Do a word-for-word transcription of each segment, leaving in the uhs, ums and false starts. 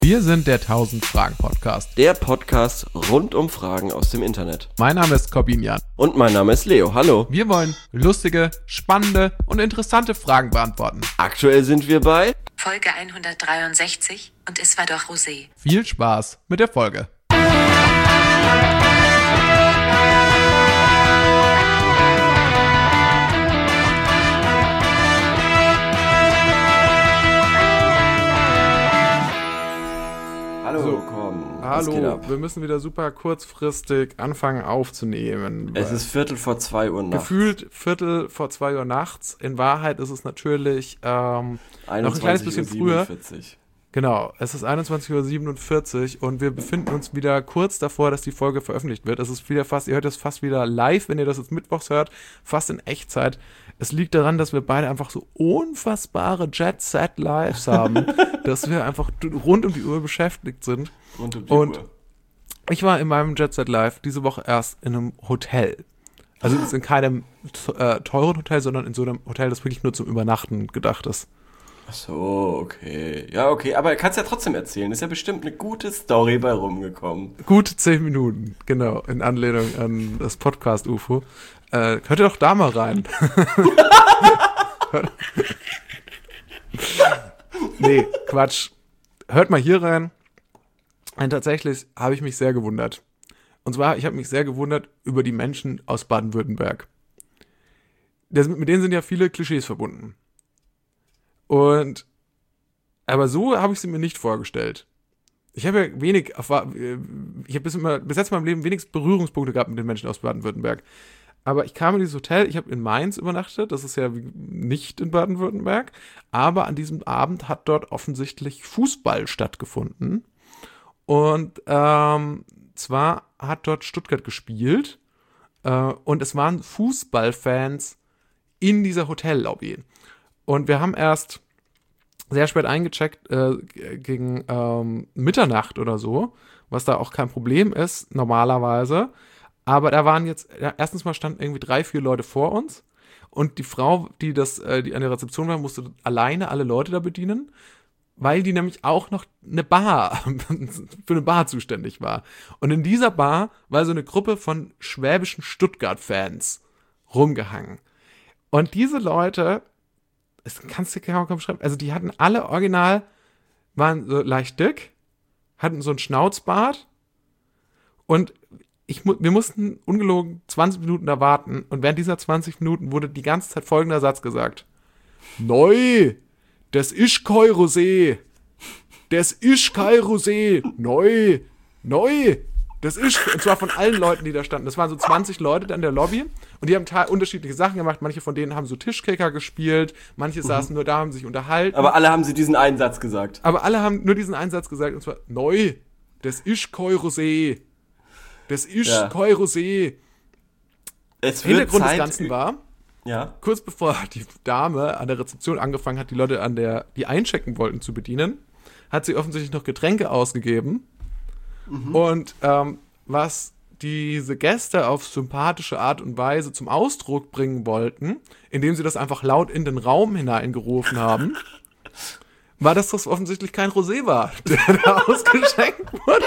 Wir sind der tausend-Fragen-Podcast. Der Podcast rund um Fragen aus dem Internet. Mein Name ist Corbinian. Und mein Name ist Leo. Hallo. Wir wollen lustige, spannende und interessante Fragen beantworten. Aktuell sind wir bei Folge hundertdreiundsechzig und es war doch Rosé. Viel Spaß mit der Folge. Hallo, So, komm. Was geht Hallo, ab? wir müssen wieder super kurzfristig anfangen aufzunehmen. Es ist Viertel vor zwei Uhr nachts. Gefühlt Viertel vor zwei Uhr nachts. In Wahrheit ist es natürlich ähm, noch ein kleines bisschen früher. siebenundvierzig. Genau, es ist einundzwanzig Uhr siebenundvierzig und wir befinden uns wieder kurz davor, dass die Folge veröffentlicht wird. Es ist wieder fast, ihr hört es fast wieder live, wenn ihr das jetzt mittwochs hört, fast in Echtzeit. Es liegt daran, dass wir beide einfach so unfassbare Jet-Set-Lives haben, dass wir einfach rund um die Uhr beschäftigt sind. Rund um die Und Uhr. ich war in meinem Jet-Set-Live diese Woche erst in einem Hotel. Also jetzt in keinem äh, teuren Hotel, sondern in so einem Hotel, das wirklich nur zum Übernachten gedacht ist. Ach so, okay. Ja, okay, aber kannst ja trotzdem erzählen. Ist ja bestimmt eine gute Story bei rumgekommen. Gute zehn Minuten, genau, in Anlehnung an das Podcast-U F O. Äh, hört ihr doch da mal rein. Nee, Quatsch. Hört mal hier rein. Und tatsächlich habe ich mich sehr gewundert. Und zwar, ich habe mich sehr gewundert über die Menschen aus Baden-Württemberg. Das, mit denen sind ja viele Klischees verbunden. Und, aber so habe ich sie mir nicht vorgestellt. Ich habe ja wenig, ich habe bis, immer, bis jetzt in meinem Leben wenig Berührungspunkte gehabt mit den Menschen aus Baden-Württemberg. Aber ich kam in dieses Hotel, ich habe in Mainz übernachtet, das ist ja nicht in Baden-Württemberg, aber an diesem Abend hat dort offensichtlich Fußball stattgefunden. Und ähm, zwar hat dort Stuttgart gespielt äh, und es waren Fußballfans in dieser Hotellobby. Und wir haben erst sehr spät eingecheckt, äh, gegen ähm, Mitternacht oder so, was da auch kein Problem ist, normalerweise. Aber da waren jetzt, ja, erstens mal standen irgendwie drei, vier Leute vor uns und die Frau, die das, äh, die an der Rezeption war, musste alleine alle Leute da bedienen, weil die nämlich auch noch eine Bar, für eine Bar zuständig war. Und in dieser Bar war so eine Gruppe von schwäbischen Stuttgart-Fans rumgehangen. Und diese Leute, das kannst du kaum beschreiben, also die hatten alle original, waren so leicht dick, hatten so einen Schnauzbart und ich, wir mussten ungelogen zwanzig Minuten da warten und während dieser zwanzig Minuten wurde die ganze Zeit folgender Satz gesagt. Neu, das ist kein Rosé, das ist kein Rosé, neu, neu, das ist, und zwar von allen Leuten, die da standen. Das waren so zwanzig Leute da in der Lobby und die haben ta- unterschiedliche Sachen gemacht. Manche von denen haben so Tischkicker gespielt, manche mhm. saßen nur da, haben sich unterhalten. Aber alle haben sie diesen einen Satz gesagt. Aber alle haben nur diesen einen Satz gesagt und zwar, neu, das ist kein Rosé. Das ist Ja. kein Rosé. Es wird Hintergrund Zeit des Ganzen war, Ja. kurz bevor die Dame an der Rezeption angefangen hat, die Leute, an der die einchecken wollten, zu bedienen, hat sie offensichtlich noch Getränke ausgegeben. Mhm. Und ähm, was diese Gäste auf sympathische Art und Weise zum Ausdruck bringen wollten, indem sie das einfach laut in den Raum hineingerufen haben, war, dass das offensichtlich kein Rosé war, der da ausgeschenkt wurde.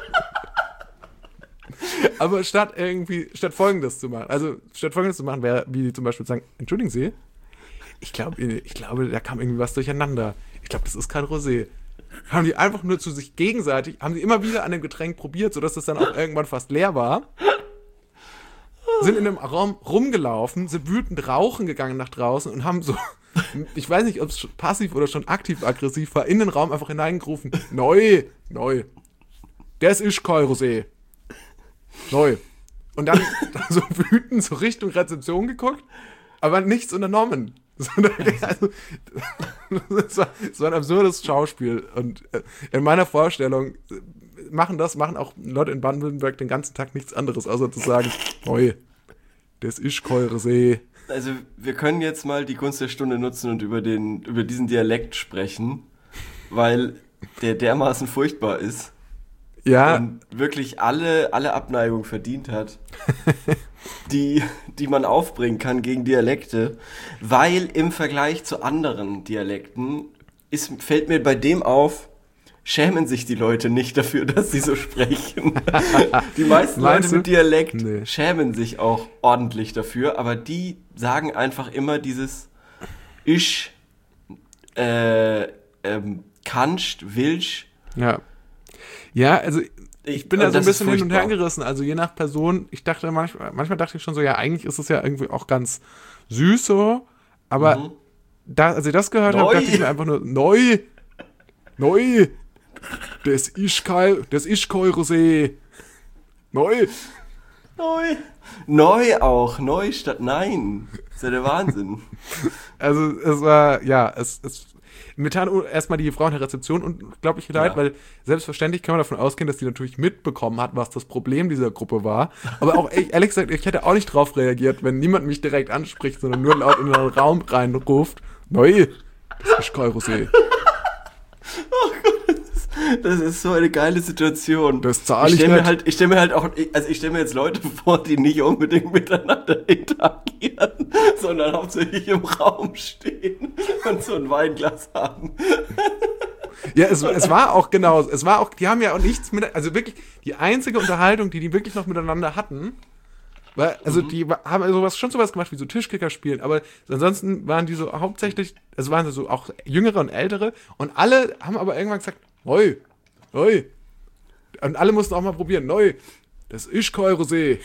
Aber statt irgendwie, statt Folgendes zu machen, also statt Folgendes zu machen, wäre, wie zum Beispiel sagen, entschuldigen Sie, ich glaube, ich glaube, da kam irgendwie was durcheinander. Ich glaube, das ist kein Rosé. Haben die einfach nur zu sich gegenseitig, haben sie immer wieder an dem Getränk probiert, sodass das dann auch irgendwann fast leer war. Sind in einem Raum rumgelaufen, sind wütend rauchen gegangen nach draußen und haben so, ich weiß nicht, ob es passiv oder schon aktiv-aggressiv war, in den Raum einfach hineingerufen, neu, neu, das ist kein Rosé. Neu. Und dann so wütend so Richtung Rezeption geguckt, aber nichts unternommen. Also, das, war, das war ein absurdes Schauspiel. Und in meiner Vorstellung machen das, machen auch Leute in Baden-Württemberg den ganzen Tag nichts anderes, außer zu sagen, neu, das ist kein Rosé. Also wir können jetzt mal die Gunst der Stunde nutzen und über, den, über diesen Dialekt sprechen, weil der dermaßen furchtbar ist. Ja. Und wirklich alle, alle Abneigung verdient hat, die, die man aufbringen kann gegen Dialekte, weil im Vergleich zu anderen Dialekten ist, fällt mir bei dem auf, schämen sich die Leute nicht dafür, dass sie so sprechen. Die meisten Meinst Leute mit du? Dialekt Nee. schämen sich auch ordentlich dafür, aber die sagen einfach immer dieses Ich, äh, ähm, kannst, willst. Ja. Ja, also ich bin da und so ein das ist bisschen hin und her furchtbar. gerissen. Also je nach Person, ich dachte manchmal, manchmal dachte ich schon so, ja, eigentlich ist es ja irgendwie auch ganz süß so, aber Mhm. da, als ich das gehört habe, Neu. dachte ich mir einfach nur, neu, neu, das ist kein, das ist kein Rosé. Neu. Neu. Neu auch, neu statt nein. Das ist ja der Wahnsinn. Also es war, ja, es, es mir tat erstmal die Frau in der Rezeption unglaublich leid, Ja. weil selbstverständlich kann man davon ausgehen, dass die natürlich mitbekommen hat, was das Problem dieser Gruppe war. Aber auch, ich, ehrlich gesagt, ich hätte auch nicht drauf reagiert, wenn niemand mich direkt anspricht, sondern nur laut in den Raum reinruft, neu, das ist kein Rosé. Das ist so eine geile Situation. Das zahl ich ich stell mir nicht. halt, ich stelle mir halt auch, also ich stelle mir jetzt Leute vor, die nicht unbedingt miteinander interagieren, sondern hauptsächlich im Raum stehen und so ein Weinglas haben. Ja, es, es war auch genau, es war auch, die haben ja auch nichts mit, also wirklich, die einzige Unterhaltung, die die wirklich noch miteinander hatten, war, also Mhm. die wa- haben sowas, schon sowas gemacht wie so Tischkicker spielen, aber ansonsten waren die so hauptsächlich, also waren so auch Jüngere und Ältere und alle haben aber irgendwann gesagt, neu, neu. Und alle mussten auch mal probieren, neu, das ist kein Rosé.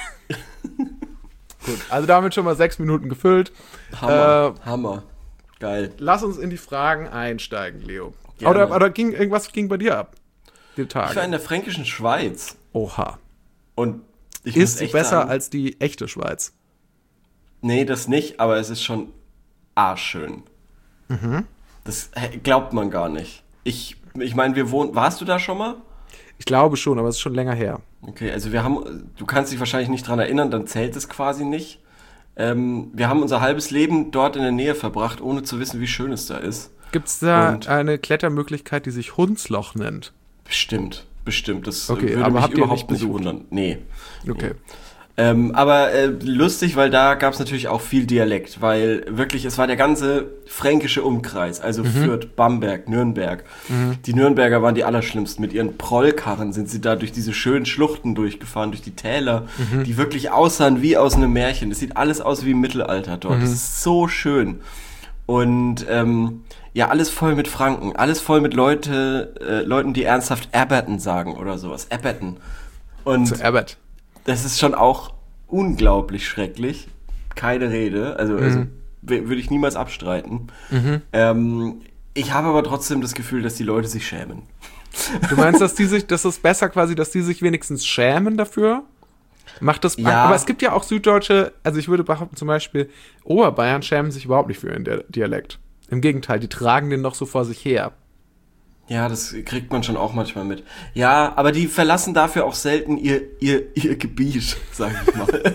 Gut, also damit schon mal sechs Minuten gefüllt. Hammer, Äh, Hammer. Geil. Lass uns in die Fragen einsteigen, Leo. Gerne. Oder, oder ging irgendwas ging bei dir ab? Die Ich war in Tage. der fränkischen Schweiz Oha. und ich Ist muss sie echt besser sagen, als die echte Schweiz? nee, das nicht, aber es ist schon arschschön. Mhm. Das hä, glaubt man gar nicht. Ich, ich meine, wir wohnen, warst du da schon mal? Ich glaube schon, aber es ist schon länger her. Okay, also wir haben, du kannst dich wahrscheinlich nicht dran erinnern, dann zählt es quasi nicht. Ähm, wir haben unser halbes Leben dort in der Nähe verbracht, ohne zu wissen, wie schön es da ist. Gibt es da Und- eine Klettermöglichkeit, die sich Hundsloch nennt? Bestimmt, bestimmt. Das äh, Okay, würde aber mich habt ihr überhaupt nicht nicht besucht? wundern. Nee. Okay. Ähm, aber äh, lustig, weil da gab es natürlich auch viel Dialekt, weil wirklich, es war der ganze fränkische Umkreis, also Fürth, Bamberg, Nürnberg. Die Nürnberger waren die allerschlimmsten. Mit ihren Prollkarren sind sie da durch diese schönen Schluchten durchgefahren, durch die Täler, die wirklich aussahen wie aus einem Märchen. Das sieht alles aus wie im Mittelalter dort. Das ist so schön. Und ähm, ja, alles voll mit Franken, alles voll mit Leute, äh, Leuten, die ernsthaft Aberton sagen oder sowas. Aberton. Und Zu Abbott. das ist schon auch unglaublich schrecklich. Keine Rede. Also, also Mhm. w- würde ich niemals abstreiten. Ähm, ich habe aber trotzdem das Gefühl, dass die Leute sich schämen. Du meinst, dass die sich, das ist besser quasi, dass die sich wenigstens schämen dafür? Macht das, Ja. aber es gibt ja auch Süddeutsche, also ich würde behaupten, zum Beispiel Oberbayern schämen sich überhaupt nicht für ihren Di- Dialekt. Im Gegenteil, die tragen den noch so vor sich her. Ja, das kriegt man schon auch manchmal mit. Ja, aber die verlassen dafür auch selten ihr, ihr, ihr Gebiet, sag ich mal.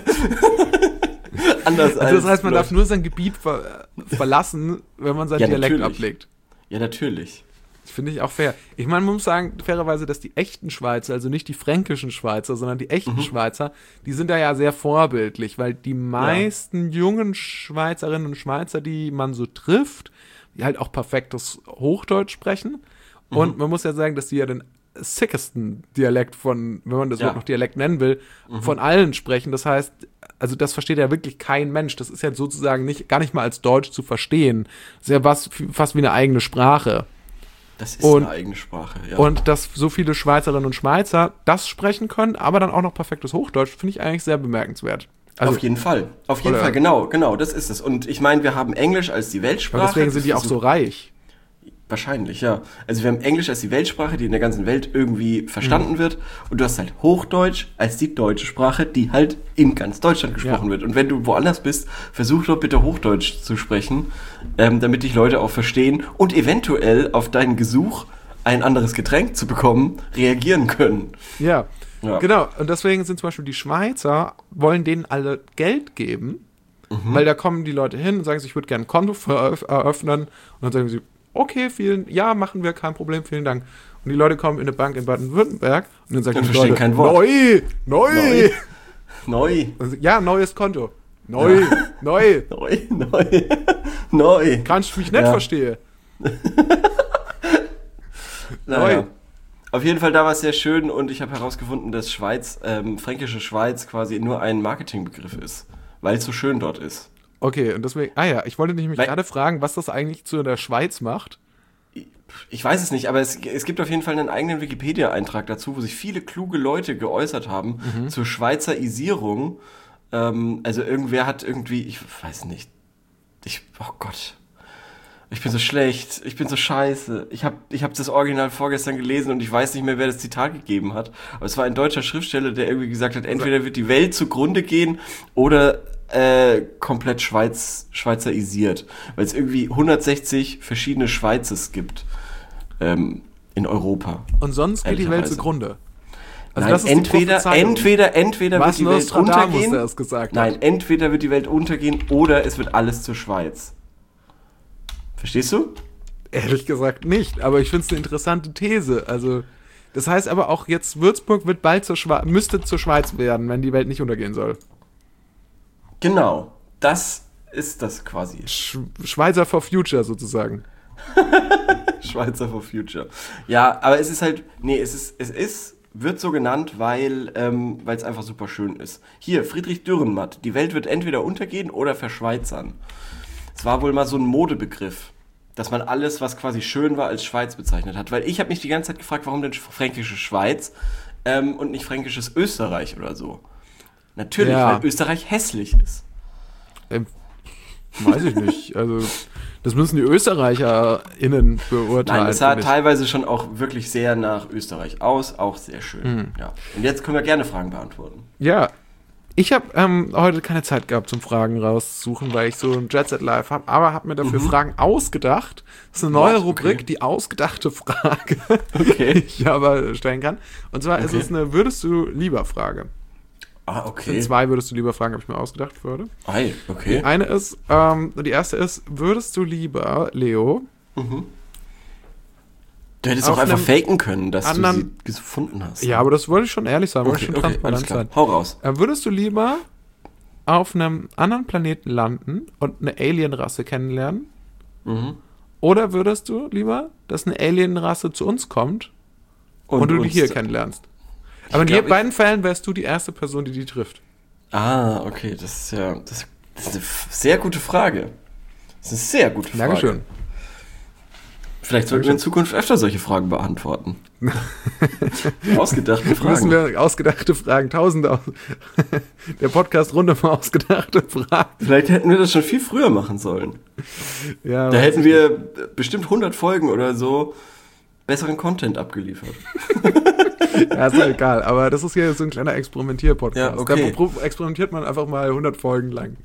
Anders Also das als heißt, man Leute- darf nur sein Gebiet ver verlassen, wenn man seinen Ja, Dialekt natürlich. ablegt. Ja, natürlich. Das finde ich auch fair. Ich meine, man muss sagen, fairerweise, dass die echten Schweizer, also nicht die fränkischen Schweizer, sondern die echten Schweizer, die sind da ja sehr vorbildlich, weil die meisten jungen Schweizerinnen und Schweizer, die man so trifft, die halt auch perfektes Hochdeutsch sprechen. Und man muss ja sagen, dass die ja den sickesten Dialekt von, wenn man das Ja. Wort noch Dialekt nennen will, von allen sprechen. Das heißt, also das versteht ja wirklich kein Mensch. Das ist ja sozusagen nicht, gar nicht mal als Deutsch zu verstehen. Das ist ja was, fast wie eine eigene Sprache. Das ist Und- eine eigene Sprache, ja. Und dass so viele Schweizerinnen und Schweizer das sprechen können, aber dann auch noch perfektes Hochdeutsch, finde ich eigentlich sehr bemerkenswert. Also, auf jeden Fall. Auf jeden Oder- Fall, genau, genau, das ist es. Und ich meine, wir haben Englisch als die Weltsprache. und deswegen Das sind die auch versucht- so reich. Wahrscheinlich, ja. Also wir haben Englisch als die Weltsprache, die in der ganzen Welt irgendwie verstanden Mhm. wird. Und du hast halt Hochdeutsch als die deutsche Sprache, die halt in ganz Deutschland gesprochen Ja. wird. Und wenn du woanders bist, versuch doch bitte Hochdeutsch zu sprechen, ähm, damit dich Leute auch verstehen und eventuell auf deinen Gesuch, ein anderes Getränk zu bekommen, reagieren können. Ja. Ja. Genau. Und deswegen sind zum Beispiel die Schweizer, wollen denen alle Geld geben, Mhm. weil da kommen die Leute hin und sagen sie, ich würde gerne ein Konto veröf- eröffnen. Und dann sagen sie, okay, vielen, ja, machen wir, kein Problem, vielen Dank. Und die Leute kommen in eine Bank in Baden-Württemberg und dann sagen Und die verstehen Leute, kein Wort. neu, neu. Neu. Neu. Also, ja, neues Konto. Neu, neu. Neu. Neu. Neu. Kannst du mich nicht Ja. verstehen? Naja. Auf jeden Fall, da war es sehr schön und ich habe herausgefunden, dass Schweiz, ähm, fränkische Schweiz quasi nur ein Marketingbegriff ist, weil es so schön dort ist. Okay, und deswegen, ah ja, ich wollte dich mich Weil- gerade fragen, was das eigentlich zu der Schweiz macht. Ich weiß es nicht, aber es, es gibt auf jeden Fall einen eigenen Wikipedia-Eintrag dazu, wo sich viele kluge Leute geäußert haben Mhm. zur Schweizerisierung. Ähm, also irgendwer hat irgendwie, ich weiß nicht, ich, oh Gott, ich bin so schlecht, ich bin so scheiße. Ich habe ich hab das Original vorgestern gelesen und ich weiß nicht mehr, wer das Zitat gegeben hat. Aber es war ein deutscher Schriftsteller, der irgendwie gesagt hat, entweder wird die Welt zugrunde gehen oder äh, komplett Schweiz, schweizerisiert. Weil es irgendwie hundertsechzig verschiedene Schweizes gibt ähm, in Europa. Und sonst geht die Welt Ehrlicherweise. zugrunde. Also Nein, das ist die entweder, Prophezeiung. entweder, entweder Was wird die Welt Nostradamus untergehen. der es gesagt Nein, hat. entweder wird die Welt untergehen oder es wird alles zur Schweiz. Verstehst du? Ehrlich gesagt nicht, aber ich finde es eine interessante These. Also, das heißt aber auch jetzt, Würzburg wird bald zur Schweiz, müsste zur Schweiz werden, wenn die Welt nicht untergehen soll. Genau. Das ist das quasi. Sch Schweizer for Future sozusagen. Schweizer for Future. Ja, aber es ist halt, nee, es ist, es ist, wird so genannt, weil ähm, weil es einfach super schön ist. Hier, Friedrich Dürrenmatt. Die Welt wird entweder untergehen oder verschweizern. Es war wohl mal so ein Modebegriff, dass man alles, was quasi schön war, als Schweiz bezeichnet hat. Weil ich habe mich die ganze Zeit gefragt, warum denn fränkische Schweiz ähm, und nicht fränkisches Österreich oder so. Natürlich, Ja. weil Österreich hässlich ist. Ähm, weiß ich nicht. Also, das müssen die ÖsterreicherInnen beurteilen. Nein, es sah finde ich. teilweise schon auch wirklich sehr nach Österreich aus, auch sehr schön. Mhm. Ja. Und jetzt können wir gerne Fragen beantworten. Ja, ich habe ähm, heute keine Zeit gehabt zum Fragen raussuchen, weil ich so ein Jet Set Live habe, aber habe mir dafür Fragen ausgedacht. Das ist eine neue What? Rubrik, Okay. die ausgedachte Frage, Okay. die ich aber stellen kann. Und zwar ist Okay. es eine Würdest du lieber Frage. Ah, Okay. okay. Zwei Würdest du lieber Fragen habe ich mir ausgedacht für heute. Ei, okay. Die eine ist, ähm, die erste ist, würdest du lieber, Leo, Du hättest auf auch einfach einem faken können, dass anderen- du sie gefunden hast. ja, aber das wollte ich schon ehrlich sagen, wollte okay, ich schon okay, alles transparent klar. sein. Hau raus. Äh, würdest du lieber auf einem anderen Planeten landen und eine Alienrasse kennenlernen? Mhm. Oder würdest du lieber, dass eine Alienrasse zu uns kommt und, du die uns- hier kennenlernst? Aber in glaub, je- beiden Fällen wärst du die erste Person, die die trifft. Ah, okay, das ist ja das, das ist eine f- sehr gute Frage. Das ist eine sehr gute Frage. Dankeschön. Vielleicht sollten wir in Zukunft öfter solche Fragen beantworten. Ausgedachte Müssen Fragen. wir ausgedachte Fragen, tausende aus der Podcast rund um ausgedachte Fragen. Vielleicht hätten wir das schon viel früher machen sollen. Ja, Da hätten wir bestimmt hundert Folgen oder so besseren Content abgeliefert. ja, ist ja egal, aber das ist hier so ein kleiner Experimentier-Podcast. Ja, okay. Da pro- experimentiert man einfach mal hundert Folgen lang.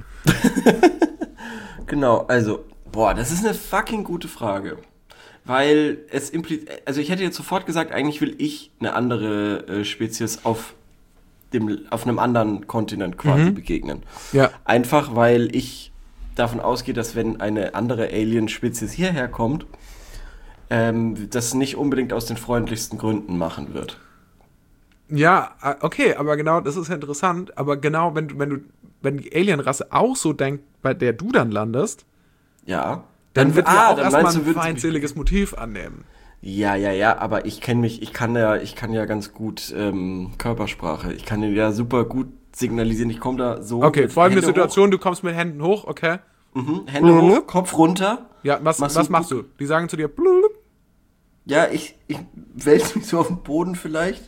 Genau, also, boah, das ist eine fucking gute Frage. Weil es impliziert, also ich hätte jetzt sofort gesagt, eigentlich will ich eine andere äh, Spezies auf dem, auf einem anderen Kontinent quasi Mhm. begegnen. Ja, Einfach, weil ich davon ausgehe, dass wenn eine andere Alien-Spezies hierher kommt, ähm, das nicht unbedingt aus den freundlichsten Gründen machen wird. ja, äh, okay, aber genau, das ist ja interessant, aber genau, wenn du, wenn du, wenn die Alienrasse auch so denkt, bei der du dann landest, Ja. dann, wird ja auch dann erstmal meinst ein du, würden sie- feindseliges Motiv annehmen. Ja, ja, ja, aber ich kenne mich, ich kann ja, ich kann ja ganz gut ähm, Körpersprache. Ich kann ja super gut signalisieren. Ich komme da so. Okay, mit folgende Hände Situation, du kommst mit Händen hoch, okay? Hoch, mhm, Hände hoch, Kopf runter. Ja, was Machst was du- machst du? Die sagen zu dir, blub, Ja, ich, ich wälze mich so auf den Boden vielleicht.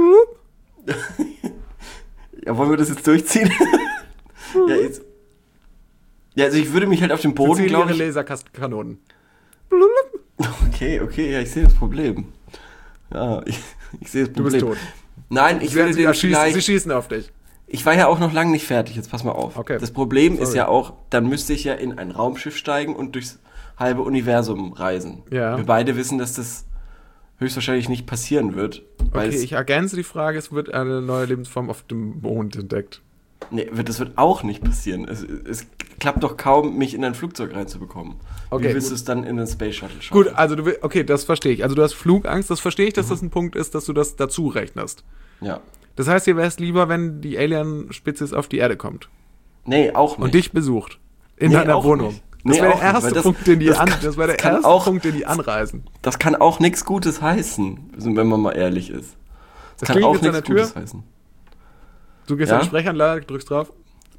Ja, wollen wir das jetzt durchziehen? ja, jetzt. Ja, also ich würde mich halt auf den Boden, Boden, glaube ihre ich. Laserkanonen. Okay, okay, ja, ich sehe das Problem. Ja, ich, ich sehe das Du Problem. bist tot. Nein, ich Sie, werden würde sie, ja den schießen, vielleicht... sie schießen auf dich. Ich war ja auch noch lange nicht fertig, jetzt pass mal auf. Okay. Das Problem Sorry. ist ja auch, dann müsste ich ja in ein Raumschiff steigen und durchs halbe Universum reisen. Ja. Wir beide wissen, dass das höchstwahrscheinlich nicht passieren wird. Weil Okay, es, ich ergänze die Frage, es wird eine neue Lebensform auf dem Mond entdeckt. nee, wird- das wird auch nicht passieren. Es, es klappt doch kaum, mich in ein Flugzeug reinzubekommen. Okay, Wie willst gut. du es dann in den Space Shuttle schaffen? Gut, also du will, okay, das verstehe ich. Also du hast Flugangst, das verstehe ich, dass Mhm. das ein Punkt ist, dass du das dazu rechnest. Ja. Das heißt, dir wäre es lieber, wenn die Alien-Spezies auf die Erde kommt Nee, auch nicht. und dich besucht. In Nee, deiner auch Wohnung. nicht. Das Nee, wäre auch der nicht, weil erste das- Punkt, den die das an, kann- das wäre der das kann erste auch- Punkt, den die anreisen. Das kann auch nichts Gutes heißen, wenn man mal ehrlich ist. Das, Das kann klingelt auch jetzt an nichts der Tür. Gutes heißen. Du gehst Ja? an die Sprechanlage, drückst drauf.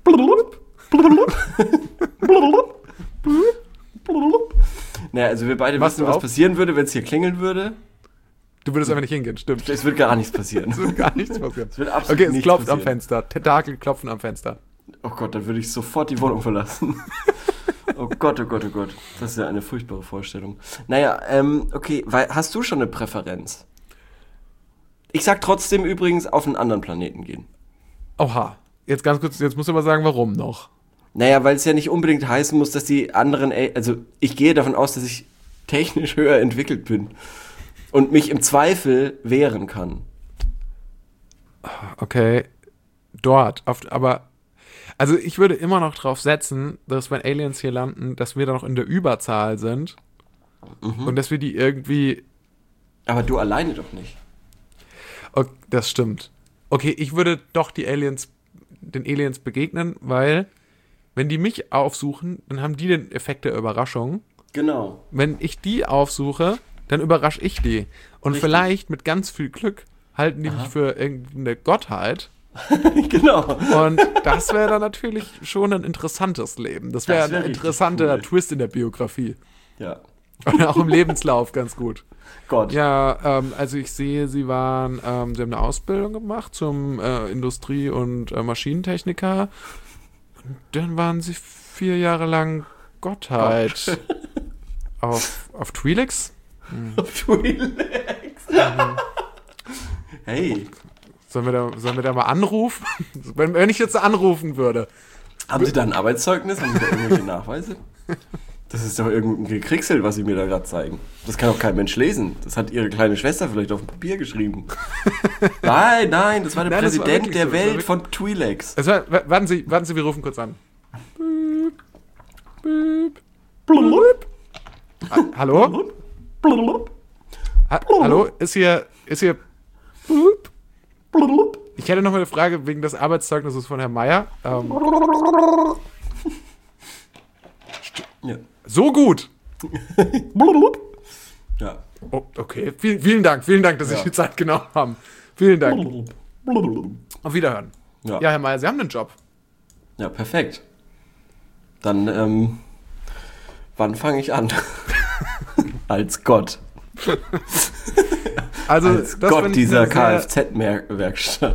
Naja, also wir beide Machst wissen, du was auf? passieren würde, wenn es hier klingeln würde. Du würdest einfach nicht hingehen, stimmt. Es wird gar nichts passieren. Es wird gar nichts passieren. Es wird absolut Okay, es nichts klopft am passieren. Fenster. Tentakel klopfen am Fenster. Oh Gott, dann würde ich sofort die Wohnung verlassen. Oh Gott, oh Gott, oh Gott. Das ist ja eine furchtbare Vorstellung. Naja, ähm, okay, weil, hast du schon eine Präferenz? Ich sag trotzdem übrigens auf einen anderen Planeten gehen. Oha. Jetzt ganz kurz, jetzt musst du aber sagen, warum noch? Naja, weil es ja nicht unbedingt heißen muss, dass die anderen, A- also ich gehe davon aus, dass ich technisch höher entwickelt bin und mich im Zweifel wehren kann. Okay, dort. Auf, aber, also ich würde immer noch drauf setzen, dass wenn Aliens hier landen, dass wir da noch in der Überzahl sind und dass wir die irgendwie, Aber du alleine doch nicht. okay, das stimmt. Okay, ich würde doch die Aliens, den Aliens begegnen, weil wenn die mich aufsuchen, dann haben die den Effekt der Überraschung. Genau. Wenn ich die aufsuche, dann überrasche ich die. Und Richtig. vielleicht mit ganz viel Glück halten die mich für irgendeine Gottheit. Genau. Und das wäre dann natürlich schon ein interessantes Leben. Das wäre Das wär ein richtig interessanter cool. Twist in der Biografie. Ja. Und auch im Lebenslauf ganz gut. Gott. Ja, ähm, also ich sehe, Sie waren, ähm, Sie haben eine Ausbildung gemacht zum äh, Industrie- und äh, Maschinentechniker. Und dann waren Sie vier Jahre lang Gottheit. Auf, auf Twi'leks? Twi'leks. Hey, Sollen wir, da, sollen wir da mal anrufen? wenn, wenn ich jetzt anrufen würde. haben Sie da ein Arbeitszeugnis? Haben Sie da irgendwelche Nachweise? Das ist doch irgendein Gekricksel, was Sie mir da gerade zeigen. Das kann doch kein Mensch lesen. Das hat Ihre kleine Schwester vielleicht auf dem Papier geschrieben. Nein, nein, das war der Nein, das war Präsident wirklich der so, das war Welt wirklich- von Twi'leks. Also, wa- warten Sie, warten Sie, wir rufen kurz an. Büb, büb, Blub, Ha- Hallo? blub, Ha Hallo? Ist hier, ist hier, büb? blub. Ich hätte noch mal eine Frage wegen des Arbeitszeugnisses von Herrn Meier. Ähm, Ja. so gut. Blub. Ja. Oh, okay, vielen, vielen Dank, vielen Dank, dass Sie Ja. sich die Zeit genommen haben. Vielen Dank. Blub. Auf Wiederhören. Ja. Ja, Herr Meier, Sie haben einen Job. Ja, perfekt. Dann, ähm, wann fange ich an? Als Gott. Also, Als das Gott finde ich dieser eine sehr- Kfz-Werkstatt.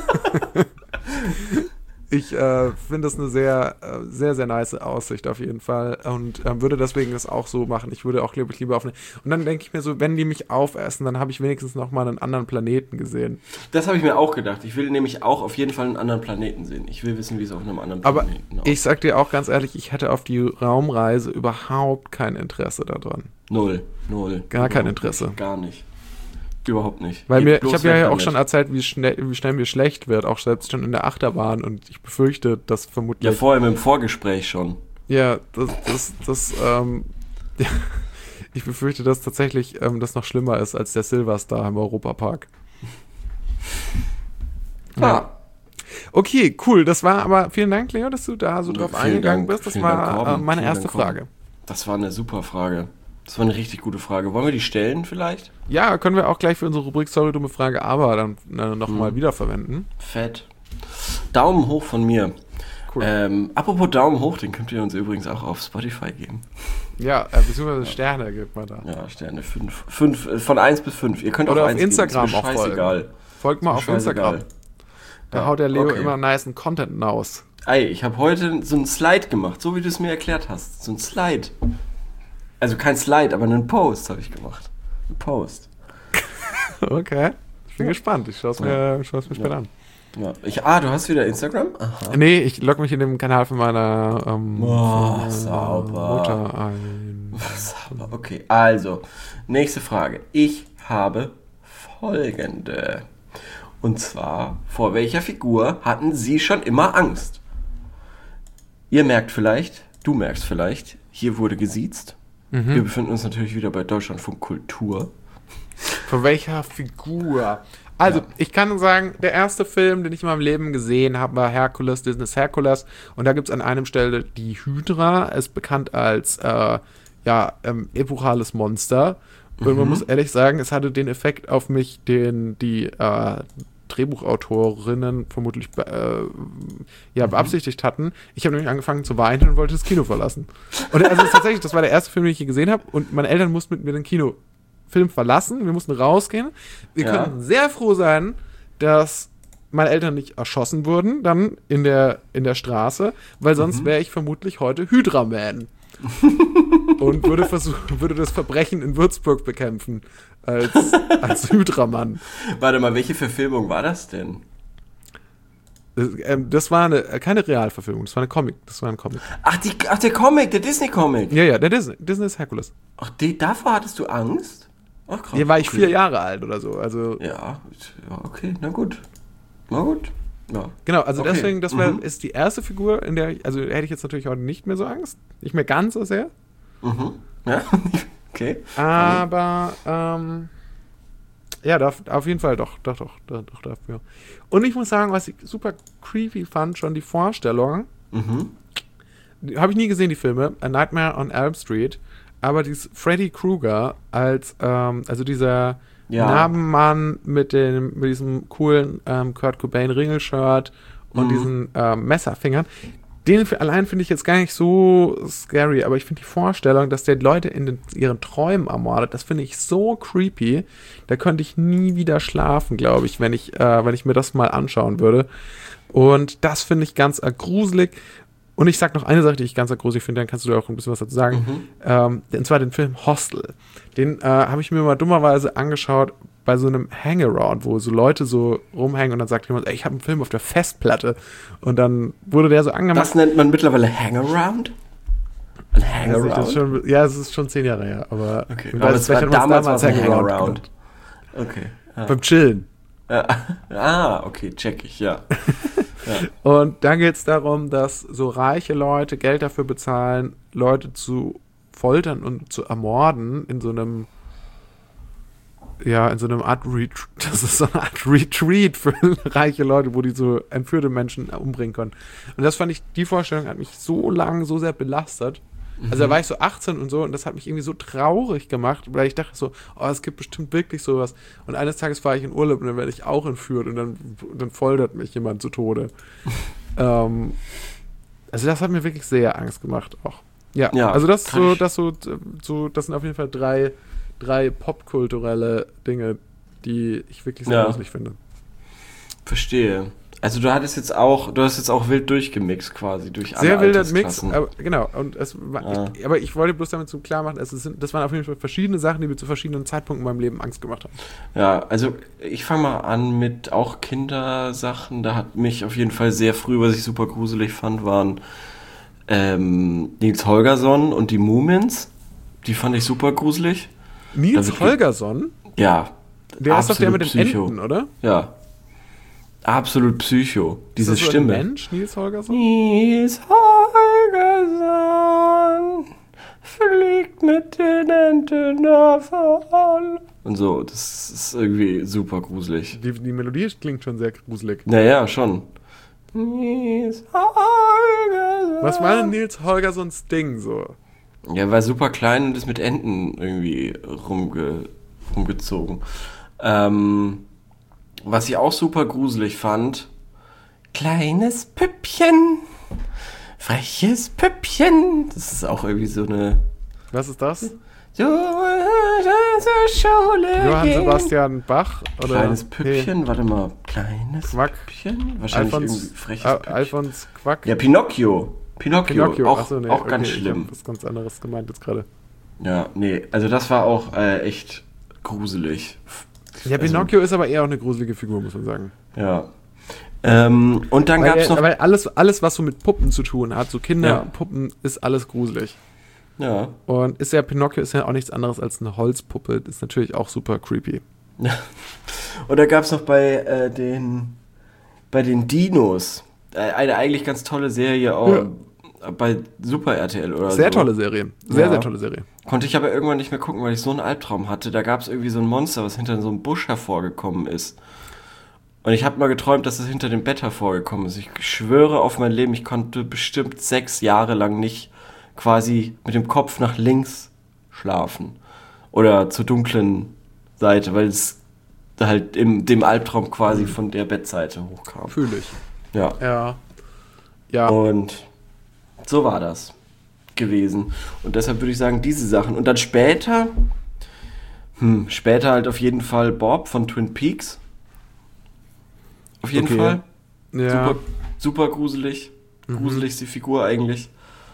Ich äh, finde das eine sehr, äh, sehr, sehr nice Aussicht auf jeden Fall und ähm, würde deswegen das auch so machen. Ich würde auch, glaube ich, lieber auf eine... Und dann denke ich mir so, wenn die mich aufessen, dann habe ich wenigstens noch mal einen anderen Planeten gesehen. Das habe ich mir auch gedacht. Ich will nämlich auch auf jeden Fall einen anderen Planeten sehen. Ich will wissen, wie es auf einem anderen Aber Planeten aussieht. ich sag dir auch ganz ehrlich, ich hätte auf die Raumreise überhaupt kein Interesse daran. Null. Null. Gar kein Überhaupt Interesse. Nicht. Gar nicht. Überhaupt nicht. Weil Geht mir, ich bloß habe ja, weg ja auch damit. schon erzählt, wie schnell, wie schnell mir schlecht wird, auch selbst schon in der Achterbahn und ich befürchte, dass Ja, vermutlich... vorher mit dem Vorgespräch schon. Ja, das, das, das, ähm, ja, ich befürchte, dass tatsächlich ähm, das noch schlimmer ist als der Silverstar im Europapark. Ja. Okay, cool. Das war aber, vielen Dank, Leo, dass du da so drauf Vielen eingegangen Dank, bist. Das vielen Dank, war Torben. äh, meine Vielen erste Dank, Torben. Frage. Das war eine super Frage. Das war eine richtig gute Frage. Wollen wir die stellen vielleicht? Ja, können wir auch gleich für unsere Rubrik Sorry, dumme Frage, aber dann äh, nochmal Mhm. wiederverwenden. Fett. Daumen hoch von mir. Cool. Ähm, apropos Daumen hoch, den könnt ihr uns übrigens auch auf Spotify geben. Ja, äh, beziehungsweise Sterne gibt man da. Ja, Sterne fünf. fünf äh, von eins bis fünf. Ihr könnt Oder auch auf eins geben, Instagram ist mir auch folgen. scheißegal. Folgt mal Ist auf mir Instagram. scheißegal. Da Ja, haut der Leo okay. immer nicen Content raus. Ey, ich habe heute so einen Slide gemacht, so wie du es mir erklärt hast. So ein Slide. Also kein Slide, aber einen Post habe ich gemacht. Ein Post. Okay. Ich bin gespannt. Ich schaue es mir, schau's mir später Ja. an. Ja. Ich, ah, du hast wieder Instagram? Aha. Nee, ich logge mich in dem Kanal von meiner ähm, Oh, von, äh, sauber. Mutter ein. Aber okay, also, nächste Frage. Ich habe folgende. Und zwar, vor welcher Figur hatten Sie schon immer Angst? Ihr merkt vielleicht, du merkst vielleicht, hier wurde gesiezt. Wir befinden uns natürlich wieder bei Deutschlandfunk Kultur. Von welcher Figur? Also, Ja. ich kann sagen, der erste Film, den ich in meinem Leben gesehen habe, war Herkules, Disney's Herkules. Und da gibt es an einem Stelle die Hydra, ist bekannt als äh, ja, ähm, epochales Monster. Und man muss ehrlich sagen, es hatte den Effekt auf mich, den die äh, Drehbuchautorinnen vermutlich be äh, ja, Mhm. beabsichtigt hatten. Ich habe nämlich angefangen zu weinen und wollte das Kino verlassen. Und also es ist tatsächlich, das war der erste Film, den ich je gesehen habe. Und meine Eltern mussten mit mir den Kinofilm verlassen. Wir mussten rausgehen. Wir Ja. können sehr froh sein, dass meine Eltern nicht erschossen wurden, dann in der, in der Straße, weil sonst wäre ich vermutlich heute Hydra-Man. Und würde versuchen, würde das Verbrechen in Würzburg bekämpfen als, als Hydra-Mann. Warte mal, welche Verfilmung war das denn? Das, ähm, das war eine, keine Realverfilmung, das war eine Comic. Das war ein Comic. Ach, die, ach der Comic, der Disney-Comic. Ja, ja, der Disney, Disney's Hercules. Ach, die, davor hattest du Angst? Ach, krass. Hier war ich okay. vier Jahre alt oder so. Also Ja, ja, okay, na gut. Na gut. Ja. genau, also Okay. deswegen, das wär, Mhm. ist die erste Figur, in der ich, also hätte ich jetzt natürlich heute nicht mehr so Angst. Nicht mehr ganz so sehr. Mhm. Ja, okay. Aber, ähm, ja, da, auf jeden Fall doch, doch, doch, doch, doch dafür. Und ich muss sagen, was ich super creepy fand, schon die Vorstellung, Mhm. habe ich nie gesehen, die Filme, A Nightmare on Elm Street, aber dieses Freddy Krueger als, ähm, also dieser Ja. Narbenmann mit dem, mit diesem coolen ähm, Kurt Cobain Ringelshirt und Mhm. diesen ähm, Messerfingern, den f- allein finde ich jetzt gar nicht so scary, aber ich finde die Vorstellung, dass der Leute in den, ihren Träumen ermordet, das finde ich so creepy, da könnte ich nie wieder schlafen, glaube ich, wenn ich, äh, wenn ich mir das mal anschauen würde. Und das finde ich ganz äh, gruselig. Und ich sag noch eine Sache, die ich ganz gruselig finde, dann kannst du da auch ein bisschen was dazu sagen. Mhm. Ähm, und zwar den Film Hostel. Den äh, habe ich mir mal dummerweise angeschaut bei so einem Hangaround, wo so Leute so rumhängen und dann sagt jemand, ey, ich habe einen Film auf der Festplatte. Und dann wurde der so angemacht. Das nennt man mittlerweile Hangaround? Ein Also ich das Hangaround? schon, ja, es ist schon zehn Jahre her, aber, Okay, ich aber weiß, es war vielleicht hat man damals was ein Hangaround Hangaround. genannt. Okay. Ja. Beim Chillen. Ja. Ah, okay, check ich, ja. Und dann geht es darum, dass so reiche Leute Geld dafür bezahlen, Leute zu foltern und zu ermorden in so einem, ja, in so einem Art Retreat. Das ist so eine Art Retreat für reiche Leute, wo die so entführte Menschen umbringen können. Und das fand ich, die Vorstellung hat mich so lange so sehr belastet. Also da war ich so achtzehn und so und das hat mich irgendwie so traurig gemacht, weil ich dachte so, oh, es gibt bestimmt wirklich sowas. Und eines Tages fahre ich in Urlaub und dann werde ich auch entführt und dann, dann foltert mich jemand zu Tode. ähm, also das hat mir wirklich sehr Angst gemacht auch. Ja, Ja, also das kann so, ich- das so, so, das sind auf jeden Fall drei, drei popkulturelle Dinge, die ich wirklich sehr Ja. gruselig finde. Verstehe. Also du hattest jetzt auch, du hast jetzt auch wild durchgemixt quasi, durch alle Sehr wilder Mix, Altersklassen. aber genau. Und es war, Ah. ich, aber ich wollte bloß damit so klar machen, es sind, das waren auf jeden Fall verschiedene Sachen, die mir zu verschiedenen Zeitpunkten in meinem Leben Angst gemacht haben. Ja, also ich fange mal an mit auch Kindersachen. Da hat mich auf jeden Fall sehr früh, was ich super gruselig fand, waren ähm, Nils Holgersson und die Moomins. Die fand ich super gruselig. Nils David- Holgersson, Ja. der ist doch der mit den Psycho. Enten, oder? Ja. Absolut Psycho. Diese ist das so Stimme. ein Mensch, Nils Holgersson? Nils Holgersson fliegt mit den Enten davon. Und so, das ist irgendwie super gruselig. Die, die Melodie klingt schon sehr gruselig. Naja, schon. Nils Holgersson. Was war denn Nils Holgerssons Ding so? Ja, er war super klein und ist mit Enten irgendwie rumge rumgezogen. Ähm, was ich auch super gruselig fand, kleines Püppchen, freches Püppchen. Das ist auch irgendwie so eine... Was ist das? So, zur Schule Johann gehen. Sebastian Bach? Oder Kleines Püppchen, warte mal. Kleines Quack. Püppchen? Wahrscheinlich Alfons, irgendwie freches Al Püppchen. Alfons Quack? Ja, Pinocchio. Pinocchio, Pinocchio. auch, Achso, nee, auch okay, ganz ich hab schlimm. was ganz anderes gemeint jetzt gerade. Ja, nee, also das war auch äh, echt gruselig. Ja, Also, Pinocchio ist aber eher auch eine gruselige Figur, muss man sagen. Ja. Ähm, und dann Weil, gab's er- noch... weil alles, alles, was so mit Puppen zu tun hat, so Ja. Kinderpuppen, ist alles gruselig. Ja. Und ist ja Pinocchio ist ja auch nichts anderes als eine Holzpuppe. Das ist natürlich auch super creepy. Und da gab's noch bei äh, den bei den Dinos äh, eine eigentlich ganz tolle Serie, auch, Ja. bei Super R T L oder Sehr so. tolle Serie. Sehr, Ja. sehr tolle Serie. Konnte ich aber irgendwann nicht mehr gucken, weil ich so einen Albtraum hatte. Da gab es irgendwie so ein Monster, was hinter so einem Busch hervorgekommen ist. Und ich habe mal geträumt, dass es hinter dem Bett hervorgekommen ist. Ich schwöre auf mein Leben, ich konnte bestimmt sechs Jahre lang nicht quasi mit dem Kopf nach links schlafen. Oder zur dunklen Seite, weil es halt im dem Albtraum quasi Mhm. von der Bettseite hochkam. Fühle ich. Ja. Ja. Ja. Und so war das gewesen. Und deshalb würde ich sagen, diese Sachen. Und dann später, hm, später halt auf jeden Fall Bob von Twin Peaks. Auf jeden Okay. Fall. ja. Super, super gruselig. Mhm. Gruseligste Figur eigentlich.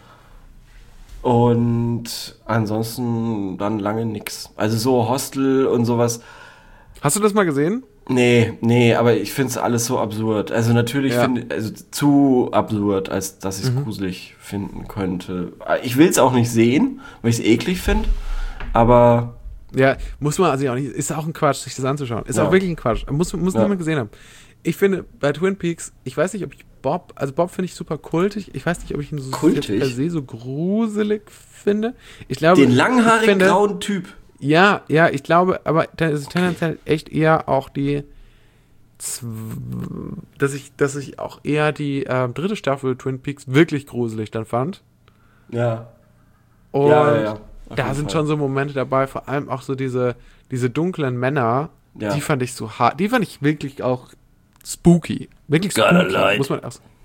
Und ansonsten dann lange nix. Also so Hostel und sowas. Hast du das mal gesehen? Nee, nee, aber ich finde es alles so absurd. Also natürlich Ja. finde also zu absurd, als dass ich es Mhm. gruselig finden könnte. Ich will es auch nicht sehen, weil ich es eklig finde. Aber Ja, muss man also auch nicht. Ist auch ein Quatsch, sich das anzuschauen. Ist Ja. auch wirklich ein Quatsch. Muss, muss Ja. niemand gesehen haben. Ich finde, bei Twin Peaks, ich weiß nicht, ob ich Bob, also Bob finde ich super kultig. Ich weiß nicht, ob ich ihn so Kultig? jetzt per se so gruselig finde. Ich glaube, den ich langhaarigen finde, grauen Typ. Ja, ja, ich glaube, aber da ist tendenziell echt eher auch die, zw- dass ich, dass ich auch eher die ähm, dritte Staffel Twin Peaks wirklich gruselig dann fand. Ja. Und Ja, ja, ja. Auf da jeden sind Fall. schon so Momente dabei, vor allem auch so diese, diese dunklen Männer, Ja. die fand ich so hart, die fand ich wirklich auch spooky. Wirklich Gotta spooky, light. muss man auch sagen.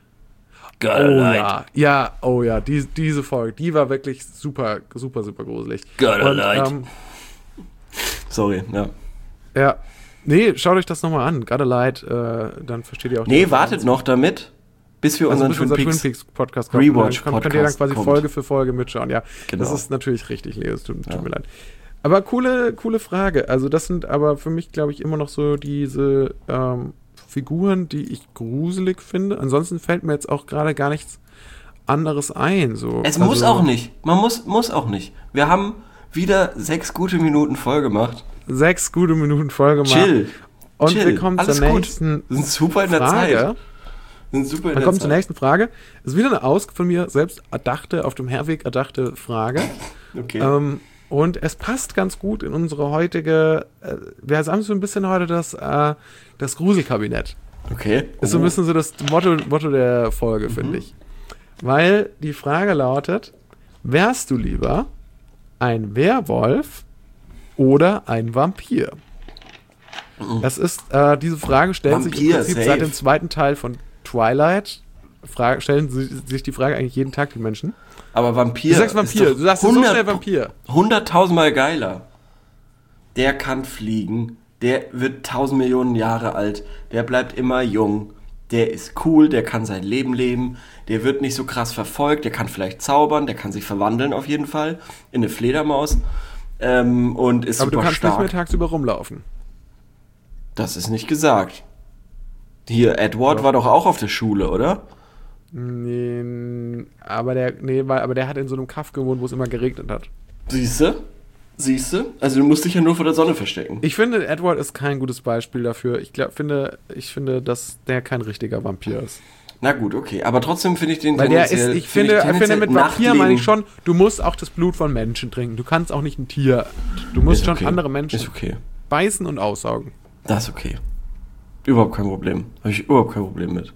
Gotta Oh light. ja, ja, oh ja, die, diese Folge, die war wirklich super, super, super gruselig. Gotta Und, light. ähm, Sorry, ja. ja, nee, schaut euch das nochmal an. Gotta Light, äh, dann versteht ihr auch Nee, die wartet noch damit, bis wir also unseren bis Twin unser Peaks... Twin Peaks Podcast kommt. Rewatch Dann könnt, könnt ihr dann Podcast quasi kommt. Folge für Folge mitschauen. Ja, Genau. das ist natürlich richtig, Leo. Es tut, tut Ja. mir leid. Aber coole, coole Frage. Also das sind aber für mich, glaube ich, immer noch so diese ähm, Figuren, die ich gruselig finde. Ansonsten fällt mir jetzt auch gerade gar nichts anderes ein. So. Es also, muss auch nicht. Man muss, muss auch nicht. Wir haben wieder sechs gute Minuten voll gemacht. Sechs gute Minuten Folge gemacht. Chill. Und Chill. wir kommen Alles zur gut. nächsten Wir sind super in der Frage. Zeit. Wir sind super in Wir der kommen Zeit. zur nächsten Frage. Das ist wieder eine aus von mir selbst erdachte, auf dem Herweg erdachte Frage. Okay. Ähm, und es passt ganz gut in unsere heutige, äh, wir haben so ein bisschen heute das, äh, das Gruselkabinett. okay. Ist so ein Oh. bisschen so das Motto, Motto der Folge, finde ich. Weil die Frage lautet, wärst du lieber ein Werwolf oder ein Vampir? Das ist, äh, diese Frage stellt sich im Vampir, Prinzip safe. seit dem zweiten Teil von Twilight. Frage, stellen sie, sich die Frage eigentlich jeden Tag die Menschen. Aber Vampir. Du sagst Vampir, ist doch du sagst so hundert schnell Vampir. hunderttausendmal geiler. Der kann fliegen. Der wird tausend Millionen Jahre alt. Der bleibt immer jung. Der ist cool, der kann sein Leben leben. Der wird nicht so krass verfolgt. Der kann vielleicht zaubern. Der kann sich verwandeln auf jeden Fall. In eine Fledermaus. Ähm, und ist Aber du super kannst stark. nicht mehr tagsüber rumlaufen. Das ist nicht gesagt. Hier, Edward Doch. war doch auch auf der Schule, oder? Nee, aber der, nee, weil, aber der hat in so einem Kaff gewohnt, wo es immer geregnet hat. Siehste? Siehste? Also du musst dich ja nur vor der Sonne verstecken. Ich finde, Edward ist kein gutes Beispiel dafür. Ich glaub, finde, ich finde, dass der kein richtiger Vampir ist. Na gut, okay. Aber trotzdem finde ich den Weil der ist, tendenziell- ich finde, ich finde tendenziell mit Vampir Nachtleben- meine ich schon, du musst auch das Blut von Menschen trinken. Du kannst auch nicht ein Tier. Du musst Ist schon okay. andere Menschen Ist okay. beißen und aussaugen. Das ist okay. Überhaupt kein Problem. Habe ich überhaupt kein Problem mit.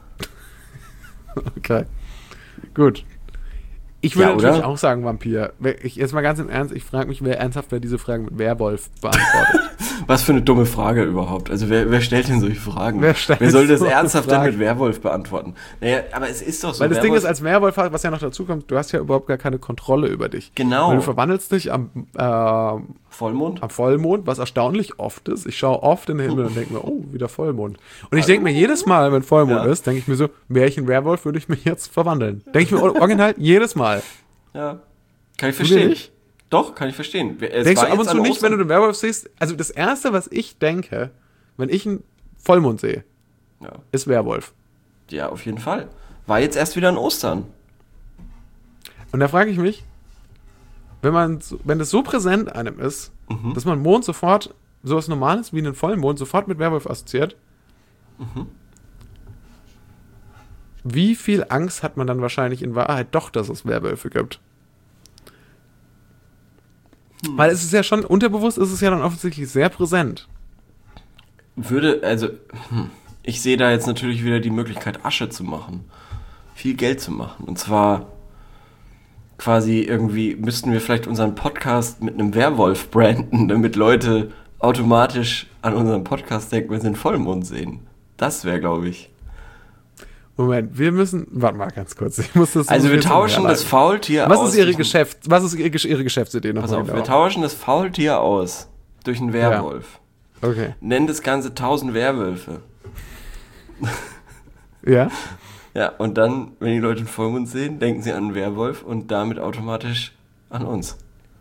Okay. Gut. Ich würde Ja, natürlich oder? auch sagen Vampir. Ich, jetzt mal ganz im Ernst, ich frage mich, wer ernsthaft wer diese Fragen mit Werwolf beantwortet. Was für eine dumme Frage überhaupt. Also wer, wer stellt denn solche Fragen? Wer stellt soll das so ernsthaft denn Fragen? mit Werwolf beantworten? Naja, aber es ist doch so. Weil das Ding Werwolf- ist, als Werwolf, was ja noch dazu kommt, du hast ja überhaupt gar keine Kontrolle über dich. Genau. Weil du verwandelst dich am, äh, am Vollmond? Vollmond, was erstaunlich oft ist. Ich schaue oft in den Himmel und denke mir, oh, wieder Vollmond. Und ich denke mir jedes Mal, wenn Vollmond Ja. ist, denke ich mir so, wäre ich ein Werwolf, würde ich mich jetzt verwandeln. Denke ich mir original jedes Mal. Ja. Kann ich Du dir verstehen. nicht? Doch, kann ich verstehen. Es Denkst war du ab und jetzt zu an nicht, wenn du Ostern- den Werwolf siehst? Also das Erste, was ich denke, wenn ich einen Vollmond sehe, Ja. ist Werwolf. ja, auf jeden Fall. War jetzt erst wieder an Ostern. Und da frage ich mich, wenn man, so- wenn das so präsent einem ist, Mhm. dass man Mond sofort, sowas Normales wie einen Vollmond, sofort mit Werwolf assoziiert, wie viel Angst hat man dann wahrscheinlich in Wahrheit doch, dass es Werwölfe gibt? Hm. Weil es ist ja schon, unterbewusst ist es ja dann offensichtlich sehr präsent. Würde, also, hm, ich sehe da jetzt natürlich wieder die Möglichkeit, Asche zu machen. Viel Geld zu machen. Und zwar quasi irgendwie müssten wir vielleicht unseren Podcast mit einem Werwolf branden, damit Leute automatisch an unseren Podcast denken, wenn sie einen Vollmond sehen. Das wäre, glaube ich. Moment, wir müssen, warte mal ganz kurz. Ich muss das also wir tauschen das Faultier was aus. Ist ihre Geschäft, was ist ihre Geschäftsidee noch? Pass auf, genau? wir tauschen das Faultier aus durch einen Werwolf. Ja. Okay. Nennen das Ganze tausend Werwölfe. Ja? Ja, und dann, wenn die Leute einen Vollmond sehen, denken sie an einen Werwolf und damit automatisch an uns.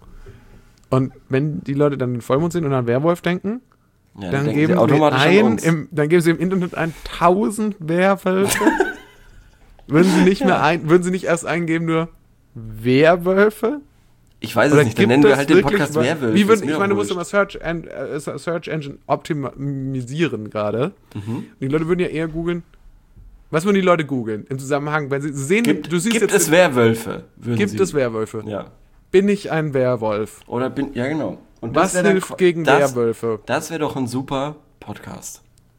Und wenn die Leute dann den Vollmond sehen und an Werwolf denken, ja, dann, dann geben sie automatisch sie ein, an uns. Im, dann geben sie im Internet ein tausend Werwölfe. würden sie nicht mehr ein, würden sie nicht erst eingeben nur Werwölfe? Ich weiß Oder es nicht, dann nennen wir halt den Podcast Werwölfe. Wie würden, ich meine, du musst immer Search, and, uh, Search Engine optimisieren gerade. Mhm. Und die Leute würden ja eher googeln. Was würden die Leute googeln im Zusammenhang, wenn sie sehen, gibt, du siehst gibt jetzt es Werwölfe? Gibt sie, es Werwölfe? Ja. Bin ich ein Werwolf? Oder bin, ja genau. Und was hilft dann, gegen das, Werwölfe? Das wäre doch ein super Podcast.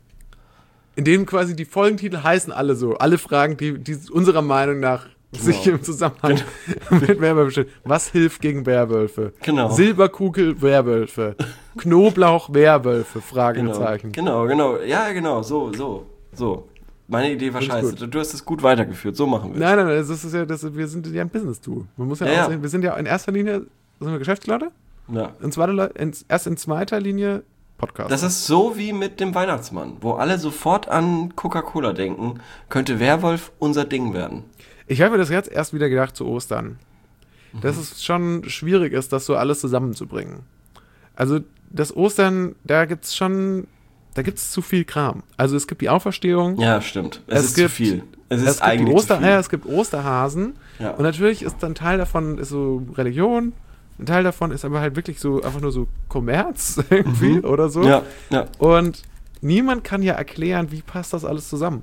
In dem quasi die Folgentitel heißen alle so. Alle Fragen, die, die unserer Meinung nach genau. sich im Zusammenhang mit Werwölfen stellen. Was hilft gegen Werwölfe? Genau. Silberkugel Werwölfe. Knoblauch Werwölfe? Fragezeichen. Genau, genau, genau. Ja, genau. So, so, so. Meine Idee war scheiße. Gut. Du hast es gut weitergeführt. So machen wir es. Nein, nein, nein. Das ist ja, das, wir sind ja ein Business-Tool. Man muss ja, ja, auch sehen, wir sind ja in erster Linie sind wir Geschäftsleute. Ja. In zweiter, in, erst in zweiter Linie Podcast. Das ist so wie mit dem Weihnachtsmann, wo alle sofort an Coca-Cola denken, könnte Werwolf unser Ding werden. Ich habe mir das jetzt erst wieder gedacht zu Ostern. Mhm. Dass es schon schwierig ist, das so alles zusammenzubringen. Also das Ostern, da gibt's schon, da gibt's zu viel Kram. Also es gibt die Auferstehung. Ja, stimmt. Es, es ist gibt, zu viel. Es ist es eigentlich gibt Oster, zu viel. Ja, es gibt Osterhasen. Ja. Und natürlich ist dann Teil davon ist so Religion. Ein Teil davon ist aber halt wirklich so einfach nur so Kommerz irgendwie mhm. oder so. Ja, ja. Und niemand kann ja erklären, wie passt das alles zusammen.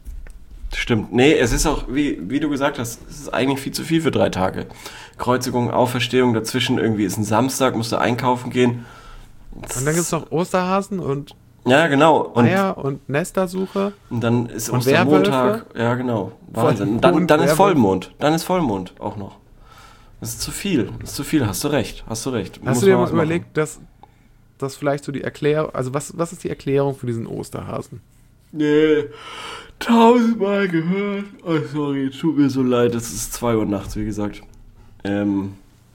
Stimmt. Nee, es ist auch, wie, wie du gesagt hast, es ist eigentlich viel zu viel für drei Tage. Kreuzigung, Auferstehung, dazwischen irgendwie ist ein Samstag, musst du einkaufen gehen. Und dann gibt es noch Osterhasen und ja, genau. Und Eier und Nestersuche. Und dann ist und Ostermontag. Ja, genau. Wahnsinn. Und dann, dann ist Vollmond. Dann ist Vollmond auch noch. Das ist zu viel. Das ist zu viel. Hast du recht. Hast du recht. Hast Muss du dir mal machen. überlegt, dass das vielleicht so die Erklärung, also was, was ist die Erklärung für diesen Osterhasen? Nee, tausendmal gehört. Oh, sorry, tut mir so leid. Es ist zwei Uhr nachts, wie gesagt. Ähm,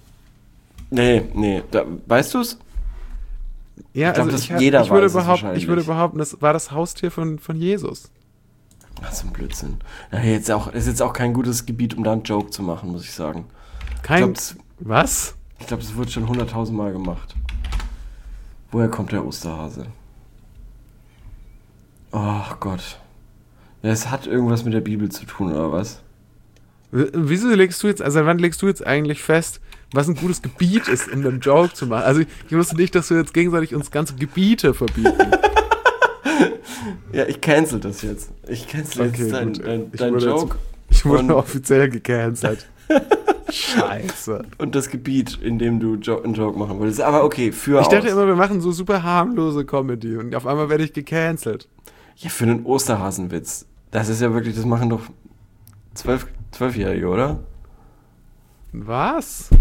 nee, nee. Da, weißt du es? Ja, ich glaub, also das ich, jeder ich, würde weiß behaupten, es ich würde behaupten, das war das Haustier von, von Jesus. Ach, so ein Blödsinn. Ja, jetzt auch, ist jetzt auch kein gutes Gebiet, um da einen Joke zu machen, muss ich sagen. Kein... Ich glaub, das, was? Ich glaube, das wurde schon hunderttausend Mal gemacht. Woher kommt der Osterhase? Oh Gott. Ja, es hat irgendwas mit der Bibel zu tun, oder was? W- Wieso legst du jetzt, also wann legst du jetzt eigentlich fest, was ein gutes Gebiet ist, um einen Joke zu machen? Also ich, ich wusste nicht, dass wir jetzt gegenseitig uns ganze Gebiete verbieten. Ja, ich cancel das jetzt. Ich cancel Okay, jetzt dein, gut. dein, Ich dein wurde Joke. Jetzt, ich wurde Und- offiziell gecancelt. Scheiße. Und das Gebiet, in dem du jo- einen Joke machen wolltest. Aber okay, für Ich dachte aus. immer, wir machen so super harmlose Comedy und auf einmal werde ich gecancelt. Ja, für einen Osterhasenwitz. Das ist ja wirklich, das machen doch zwölf, Zwölfjährige, oder? Was?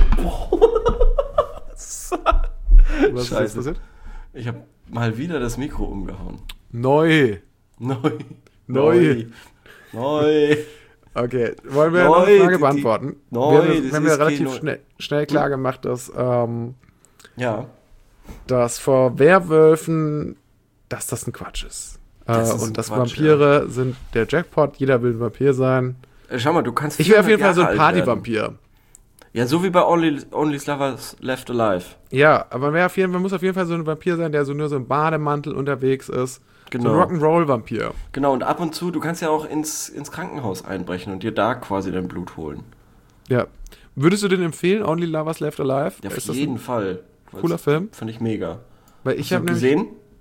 Was ist Scheiße. jetzt passiert? Ich habe mal wieder das Mikro umgehauen. Neu. Neu. Neu. Neu. Okay, wollen wir Neu, noch eine Frage die- beantworten? Neu, wir haben, das wir haben ja ist relativ kein schnell, schnell klar gemacht, dass, ähm, Ja. dass vor Werwölfen, dass das ein Quatsch ist. Das äh, ist ein und dass Quatsch, Vampire sind der Jackpot, jeder will ein Vampir sein. Äh, Schau mal, du kannst Ich wäre auf jeden Fall so ein vierhundert Jahre alt werden. Partyvampir. Ja, so wie bei Only, Only Lovers Left Alive. Ja, aber wer auf jeden Fall, muss auf jeden Fall so ein Vampir sein, der so nur so im Bademantel unterwegs ist. Genau. So ein Rock'n'Roll-Vampir. Genau, und ab und zu, du kannst ja auch ins, ins Krankenhaus einbrechen und dir da quasi dein Blut holen. Ja. Würdest du den empfehlen, Only Lovers Left Alive? Ja, auf Ist das jeden ein Fall. cooler Film? Fand ich mega. Weil ich Hast habe du nämlich, gesehen?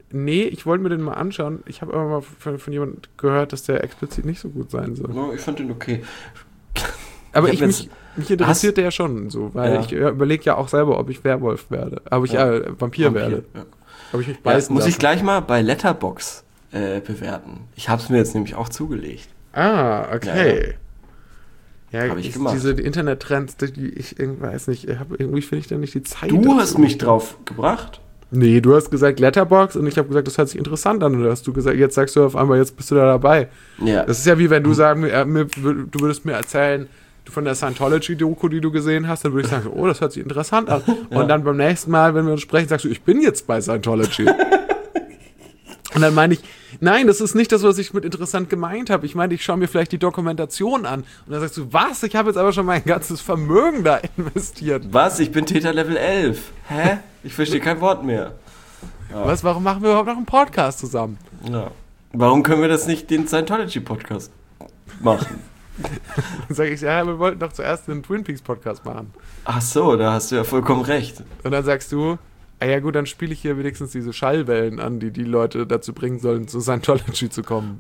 nee, ich wollte mir den mal anschauen. Ich habe aber mal von, von jemandem gehört, dass der explizit nicht so gut sein soll. No, ich fand den okay. Aber Ich ich hab mich, mich interessiert der ja schon so, weil Ja. ich überlege ja auch selber, ob ich Werwolf werde. Ob ich Ja. äh, Vampir, Vampir, werde. ja. Ob ich mich Ja, beißen muss ich lasse. gleich mal bei Letterboxd äh, bewerten. Ich habe es mir jetzt nämlich auch zugelegt. Ah, okay. Ja, Hab ich ist gemacht. diese Internettrends, die ich irgendwie weiß nicht, ich hab, irgendwie finde ich da nicht die Zeit. Du dazu. hast mich drauf gebracht. Nee, du hast gesagt Letterboxd und ich habe gesagt, das hört sich interessant an. Und dann hast du gesagt, jetzt sagst du auf einmal, jetzt bist du da dabei. Ja. Das ist ja wie wenn du sagen, äh, mir, du würdest mir erzählen, du von der Scientology-Doku, die du gesehen hast, dann würde ich sagen, oh, das hört sich interessant an. Ja. Und dann beim nächsten Mal, wenn wir uns sprechen, sagst du, ich bin jetzt bei Scientology. Und dann meine ich, nein, das ist nicht das, was ich mit interessant gemeint habe. Ich meine, ich schaue mir vielleicht die Dokumentation an. Und dann sagst du, was? Ich habe jetzt aber schon mein ganzes Vermögen da investiert. Was? Ich bin Täter Level elf. Hä? Ich verstehe kein Wort mehr. Was, warum machen wir überhaupt noch einen Podcast zusammen? Ja. Warum können wir das nicht den Scientology-Podcast machen? Dann sage ich, ja, wir wollten doch zuerst einen Twin Peaks Podcast machen. Ach so, da hast du ja vollkommen recht. Und dann sagst du, ah ja gut, dann spiele ich hier wenigstens diese Schallwellen an, die die Leute dazu bringen sollen, zu Scientology zu kommen.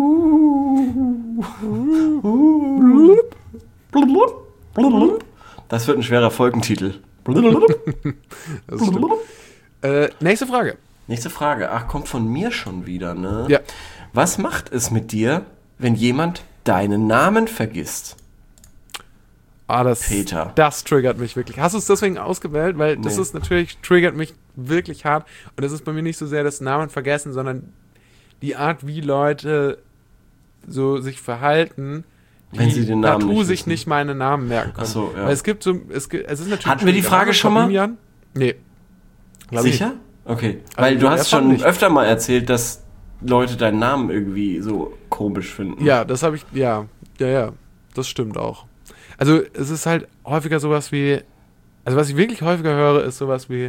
Das wird ein schwerer Folgentitel. Das ist schlimm. Äh, nächste Frage. Nächste Frage. Ach, kommt von mir schon wieder, ne? Ja. Was macht es mit dir, wenn jemand deinen Namen vergisst? Ah, das, Peter. das triggert mich wirklich. Hast du es deswegen ausgewählt? Weil das Nee. ist natürlich, triggert mich wirklich hart. Und das ist bei mir nicht so sehr das Namen vergessen, sondern die Art, wie Leute so sich verhalten, Wenn sie den Namen partout nicht sich wissen. nicht meine Namen merken können. Ach so, ja. Weil es gibt so, es, gibt, es ist natürlich... Hatten wir die Frage schon mal? Fabian? Nee. Glaub ich Sicher? Okay. Aber Weil du er hast fand schon nicht. öfter mal erzählt, dass Leute deinen Namen irgendwie so komisch finden. Ja, das habe ich, ja, ja, ja, das stimmt auch. Also es ist halt häufiger sowas wie, also was ich wirklich häufiger höre, ist sowas wie,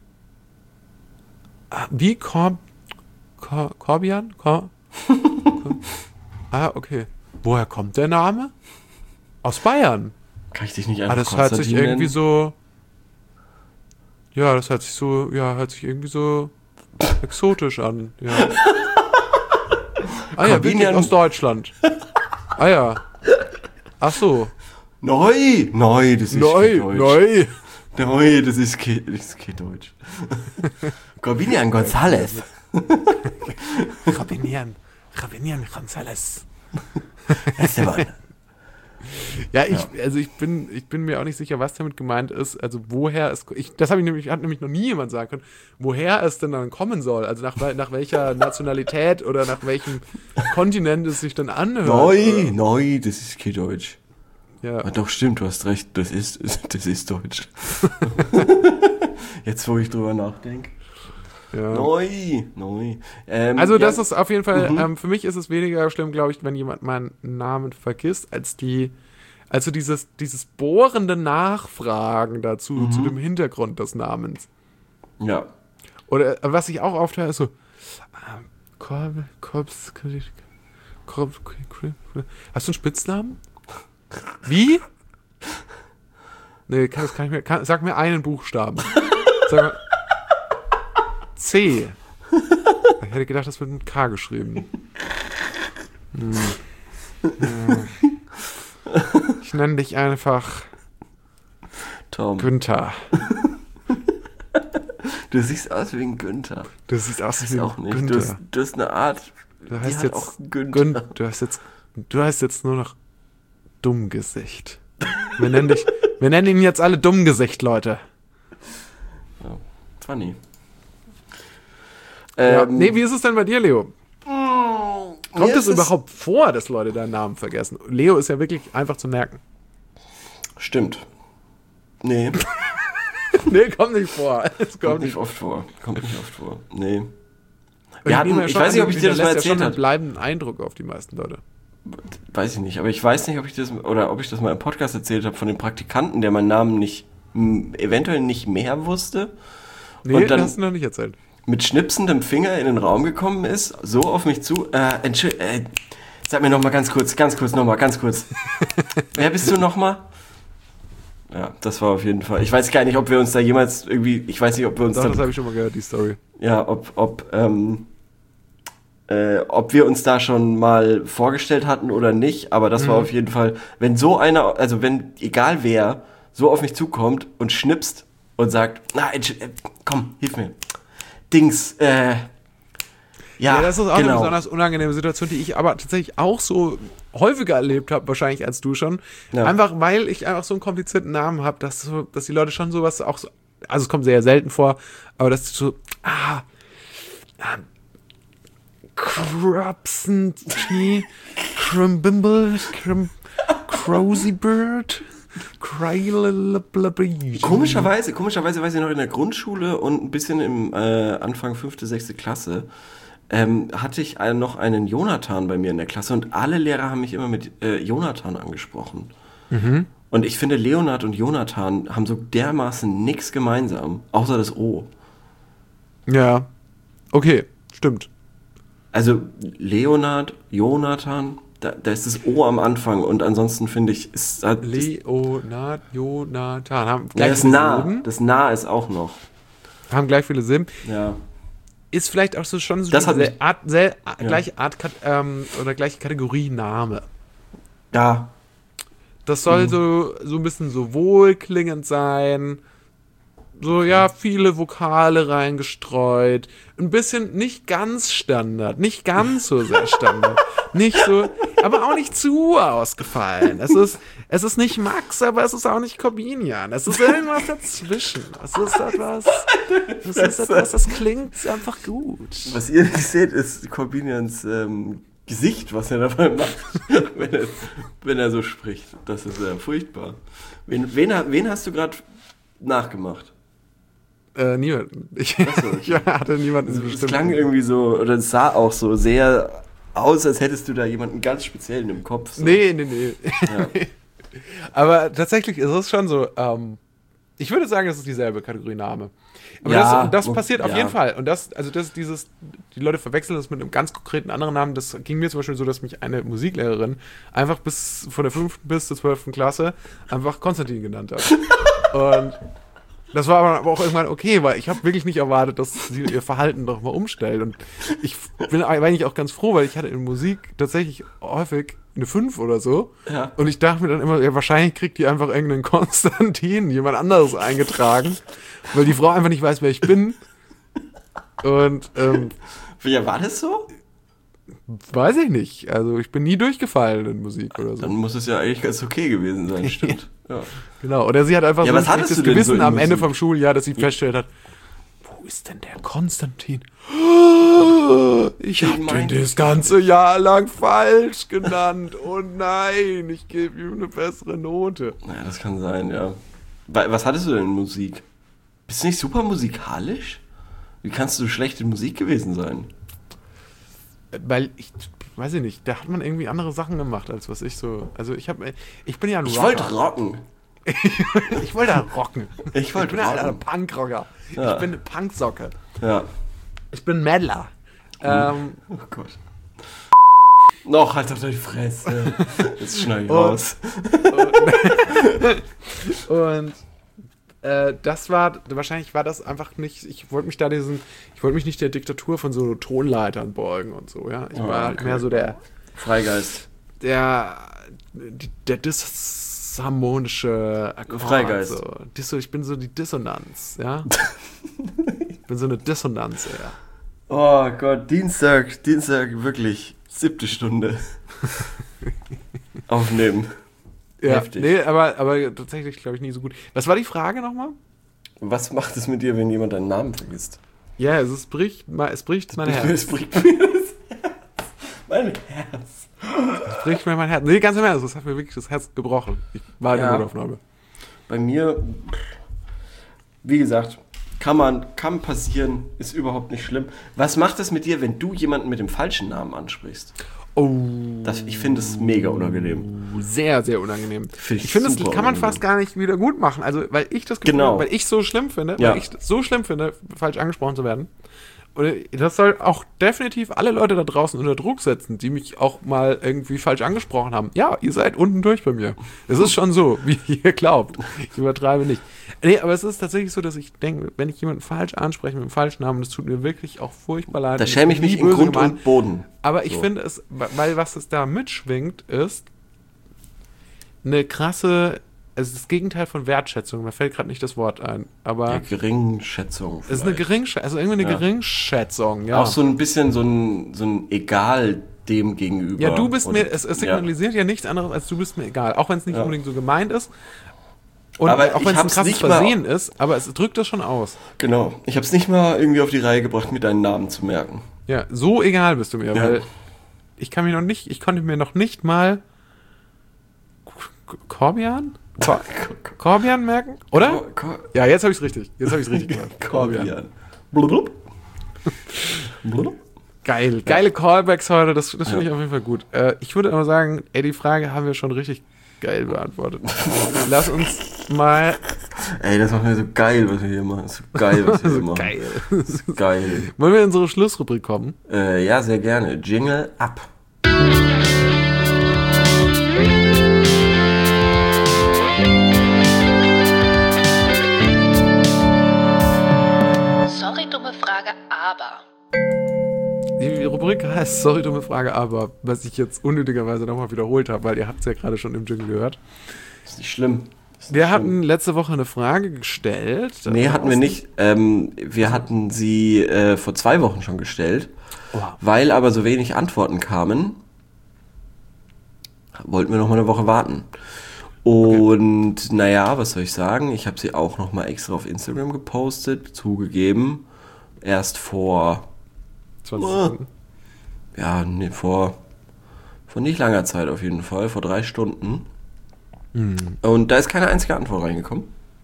ah, wie Kor, Kor, Korbian? Kor, Kor, ah, okay. Woher kommt der Name? Aus Bayern. Kann ich dich nicht Ah, einfach das hört sich Konstantin irgendwie nennen? so, ja, das hört sich so, ja, hört sich irgendwie so exotisch an, ja. Ah ja, wirklich Corbinian- aus Deutschland. Ah ja. Ach so. Neu! Neu, das ist Neu, kein Deutsch. neu. Neu, das ist kein, das ist kein Deutsch. Corbinian González. Rabinian. Rabinian González. Esteban. Ja, ich, also ich bin, ich bin mir auch nicht sicher, was damit gemeint ist. Also woher es, ich, das habe ich nämlich, hat nämlich noch nie jemand sagen können, woher es denn dann kommen soll. Also nach, wel- nach welcher Nationalität oder nach welchem Kontinent es sich dann anhört. Neu, neu, das ist kein Deutsch. Ja. Ah, doch, stimmt, du hast recht, das ist, das ist Deutsch. Jetzt, wo ich drüber nachdenke. Ja. Neu, neu. Ähm, Also ja, das ist auf jeden Fall, Mhm. ähm, für mich ist es weniger schlimm, glaube ich, wenn jemand meinen Namen vergisst, als die, also dieses, dieses bohrende Nachfragen dazu, Mhm. zu dem Hintergrund des Namens. Ja. Oder äh, was ich auch oft höre, ist so, ähm, Korb, Korbs, Korb, hast du einen Spitznamen? Wie? Nee, kann, das kann ich mir, kann, sag mir einen Buchstaben. Sag mal, C. Ich hätte gedacht, das wird mit K geschrieben. Hm. Hm. Ich nenne dich einfach Tom, Günther. du siehst aus wie ein Günther. Du siehst aus Das wie ist auch nicht. Du Günther. hast, du hast eine Art, Du die heißt hat jetzt auch Günther. Gün, du hast jetzt du heißt jetzt nur noch Dummgesicht. Wir nennen dich, wir nennen ihn jetzt alle Dummgesicht, Leute. Funny. Ja. Ähm, Nee, wie ist es denn bei dir, Leo? Kommt mir es ist überhaupt vor, dass Leute deinen Namen vergessen? Leo ist ja wirklich einfach zu merken. Stimmt. Nee, Nee, kommt nicht vor. Es kommt kommt nicht nicht vor. oft vor. Kommt nicht oft vor. Nee. Und Wir hatten, nehme ja ich schon weiß nicht, an, ob ich dir das mal hinterlässt ja schon erzählt einen habe. bleibenden Eindruck auf die meisten Leute. Weiß ich nicht, aber ich weiß nicht, ob ich das oder ob ich das mal im Podcast erzählt habe von dem Praktikanten, der meinen Namen nicht m, eventuell nicht mehr wusste Nee, Und das dann- hast du noch nicht erzählt. mit schnipsendem Finger in den Raum gekommen ist, so auf mich zu. Äh, Entschuldigung, äh, sag mir noch mal ganz kurz, ganz kurz noch mal, ganz kurz. Wer bist du noch mal? Ja, das war auf jeden Fall. Ich weiß gar nicht, ob wir uns da jemals irgendwie, ich weiß nicht, ob wir uns Doch, da, das habe ich schon mal gehört, die Story. ja, ob, ob, ähm, äh, ob wir uns da schon mal vorgestellt hatten oder nicht, aber das Mhm. war auf jeden Fall, wenn so einer, also wenn, egal wer, so auf mich zukommt und schnipst und sagt, na, äh, komm, hilf mir. Dings, äh, ja, Ja, das ist auch genau. eine besonders unangenehme Situation, die ich aber tatsächlich auch so häufiger erlebt habe, wahrscheinlich als du schon. Ja. Einfach, weil ich einfach so einen komplizierten Namen habe, dass, so, dass die Leute schon sowas auch so, also es kommt sehr selten vor, aber dass so, ah, ah Crupsentee, Crumbimble, Crum, Crosy Bird, Crailablabi. Komischerweise, komischerweise weiß ich noch in der Grundschule und ein bisschen im äh, Anfang fünfte, sechste Klasse, ähm, hatte ich einen, noch einen Jonathan bei mir in der Klasse und alle Lehrer haben mich immer mit äh, Jonathan angesprochen. Mhm. Und ich finde, Leonard und Jonathan haben so dermaßen nichts gemeinsam, außer das O. Ja, okay, stimmt. Also Leonard, Jonathan, da, da ist das O am Anfang und ansonsten finde ich, ist hat, das, Leonard, Jonathan, haben ja, gleich das viele nah, Silben. das nah ist auch noch. Haben gleich viele Silben. Ja. Ist vielleicht auch so schon so Das hat diese mich- Art, sehr, Ja. gleiche Art Kat- ähm, oder gleiche Kategorie Name. Ja. Das soll Mhm. so, so ein bisschen so wohlklingend sein. So, ja, viele Vokale reingestreut. Ein bisschen nicht ganz Standard, nicht ganz so sehr Standard. Nicht so, aber auch nicht zu ausgefallen. Es ist, es ist nicht Max, aber es ist auch nicht Corbinian. Es ist irgendwas dazwischen. Es ist etwas, es ist etwas, das klingt einfach gut. Was ihr nicht seht, ist Corbinians ähm, Gesicht, was er dabei macht, wenn, er, wenn er so spricht. Das ist äh, furchtbar. Wen, wen, ha- wen hast du gerade nachgemacht? Äh, niemand. Ich, so, okay. ich hatte niemanden Es bestimmt. klang irgendwie so, oder es sah auch so sehr aus, als hättest du da jemanden ganz speziellen im Kopf. So. Nee, nee, nee. Ja. Aber tatsächlich ist es schon so, ähm, ich würde sagen, das ist dieselbe Kategorie Name. Aber Ja, das, und das und- passiert auf ja. jeden Fall. Und das, also das dieses, die Leute verwechseln das mit einem ganz konkreten anderen Namen. Das ging mir zum Beispiel so, dass mich eine Musiklehrerin einfach bis von der fünften bis zur zwölften Klasse einfach Konstantin genannt hat. Und das war aber auch irgendwann okay, weil ich habe wirklich nicht erwartet, dass sie ihr Verhalten doch mal umstellt. Und ich bin eigentlich auch ganz froh, weil ich hatte in Musik tatsächlich häufig eine fünf oder so. Ja. Und ich dachte mir dann immer, ja, wahrscheinlich kriegt die einfach irgendeinen Konstantin, jemand anderes eingetragen, weil die Frau einfach nicht weiß, wer ich bin. Und ähm, Ja, war das so? weiß ich nicht. Also ich bin nie durchgefallen in Musik oder so. Dann muss es ja eigentlich ganz okay gewesen sein, stimmt. Ja. Genau. Oder sie hat einfach Ja, so was ein hattest schlechtes du denn Gewissen so in am Ende Musik? vom Schuljahr, dass sie festgestellt hat, wo ist denn der Konstantin? Ich hab mein- den das ganze Jahr lang falsch genannt. Oh nein, ich gebe ihm eine bessere Note. Naja, das kann sein, ja. Wa- Was hattest du denn in Musik? Bist du nicht super musikalisch? Wie kannst du schlecht in Musik gewesen sein? Weil ich, weiß ich nicht, da hat man irgendwie andere Sachen gemacht, als was ich so. Also ich habe, ich bin ja ein Ich Rocker. wollte rocken. ich wollte ja rocken. Ich wollte bin halt ein rocken. Punkrocker. Ja. Ich bin eine Punksocke. Ja. Ich bin Meddler. Ähm, Oh Gott. Noch, halt doch die Fresse. Jetzt schneide ich Und- raus. Und äh, das war, wahrscheinlich war das einfach nicht, ich wollte mich da diesen, ich wollte mich nicht der Diktatur von so Tonleitern beugen und so, ja. Ich Ah, war halt okay. mehr so der, Freigeist. der, die- der disharmonische Akkord. Freigeist. So. Disso, ich bin so die Dissonanz, ja. Ich bin so eine Dissonanz, ja. Oh Gott, Dienstag, Dienstag, wirklich, siebte Stunde. Aufnehmen. Ja, Heftig. nee, aber, aber tatsächlich glaube ich nie so gut. Was war die Frage nochmal? Was macht es mit dir, wenn jemand deinen Namen vergisst? Ja, es, ist, bricht, ma- es bricht mein Herz. Es bricht mir das Herz. Mein Herz. Es bricht mir mein Herz. Nee, ganz im Ernst, das hat mir wirklich das Herz gebrochen. Ich war in Ja. der Notaufnahme. Bei mir, wie gesagt, kann man, kann passieren, ist überhaupt nicht schlimm. Was macht es mit dir, wenn du jemanden mit dem falschen Namen ansprichst? Oh. Das, ich finde es mega unangenehm. Sehr, sehr unangenehm. Find ich Ich finde, das super kann man unangenehm. fast gar nicht wieder gut machen. Also, weil ich das Gefühl Genau. habe, weil ich so schlimm finde, Ja. weil ich das so schlimm finde, falsch angesprochen zu werden. Und das soll auch definitiv alle Leute da draußen unter Druck setzen, die mich auch mal irgendwie falsch angesprochen haben. Ja, ihr seid unten durch bei mir. Es ist schon so, wie ihr glaubt. Ich übertreibe nicht. Nee, aber es ist tatsächlich so, dass ich denke, wenn ich jemanden falsch anspreche mit dem falschen Namen, das tut mir wirklich auch furchtbar leid. Da schäme ich mich in Grund und Boden. Aber ich so. finde es, weil was es da mitschwingt, ist eine krasse, also das Gegenteil von Wertschätzung. Mir fällt gerade nicht das Wort ein, aber ja, Geringschätzung. Es ist eine Geringschätzung, also irgendwie eine ja. Geringschätzung, ja. Auch so ein bisschen so ein, so ein Egal dem gegenüber. Ja, du bist und, mir, es, es signalisiert ja. ja nichts anderes, als du bist mir egal. Auch wenn es nicht ja. unbedingt so gemeint ist. Und aber auch wenn es ein krasses Versehen ist, aber es drückt das schon aus. Genau. Ich habe es nicht mal irgendwie auf die Reihe gebracht, mir deinen Namen zu merken. Ja, so egal bist du mir, ja. weil ich kann mir noch nicht, ich konnte mir noch nicht mal Corbian? Cor- Corbian merken? Oder? Cor- Cor- ja, jetzt habe ich es richtig. Jetzt habe ich es richtig gemacht. Corbian. Blub. Blub. Geil. Geile Callbacks heute. Das, das finde ich auf jeden Fall gut. Äh, ich würde aber sagen, ey, die Frage haben wir schon richtig geil beantwortet. Lass uns mal... Ey, das macht mir so geil, was wir hier machen. So geil, was wir hier machen. Geil. So geil. Wollen wir in unsere Schlussrubrik kommen? Äh, ja, sehr gerne. Jingle ab. Sorry, dumme Frage, aber... Die Rubrik heißt Sorry, dumme Frage, aber, was ich jetzt unnötigerweise nochmal wiederholt habe, weil ihr habt es ja gerade schon im Jingle gehört. Ist nicht schlimm. Ist nicht wir schlimm. hatten letzte Woche eine Frage gestellt. Nee, hatten wir nicht. Ähm, wir hatten sie äh, vor zwei Wochen schon gestellt. Oh. Weil aber so wenig Antworten kamen, wollten wir noch mal eine Woche warten. Und okay. Naja, was soll ich sagen? Ich habe sie auch noch mal extra auf Instagram gepostet, zugegeben. Erst vor... zwanzig Sekunden. Ja, nee, vor, vor nicht langer Zeit auf jeden Fall, vor drei Stunden. Mhm. Und da ist keine einzige Antwort reingekommen.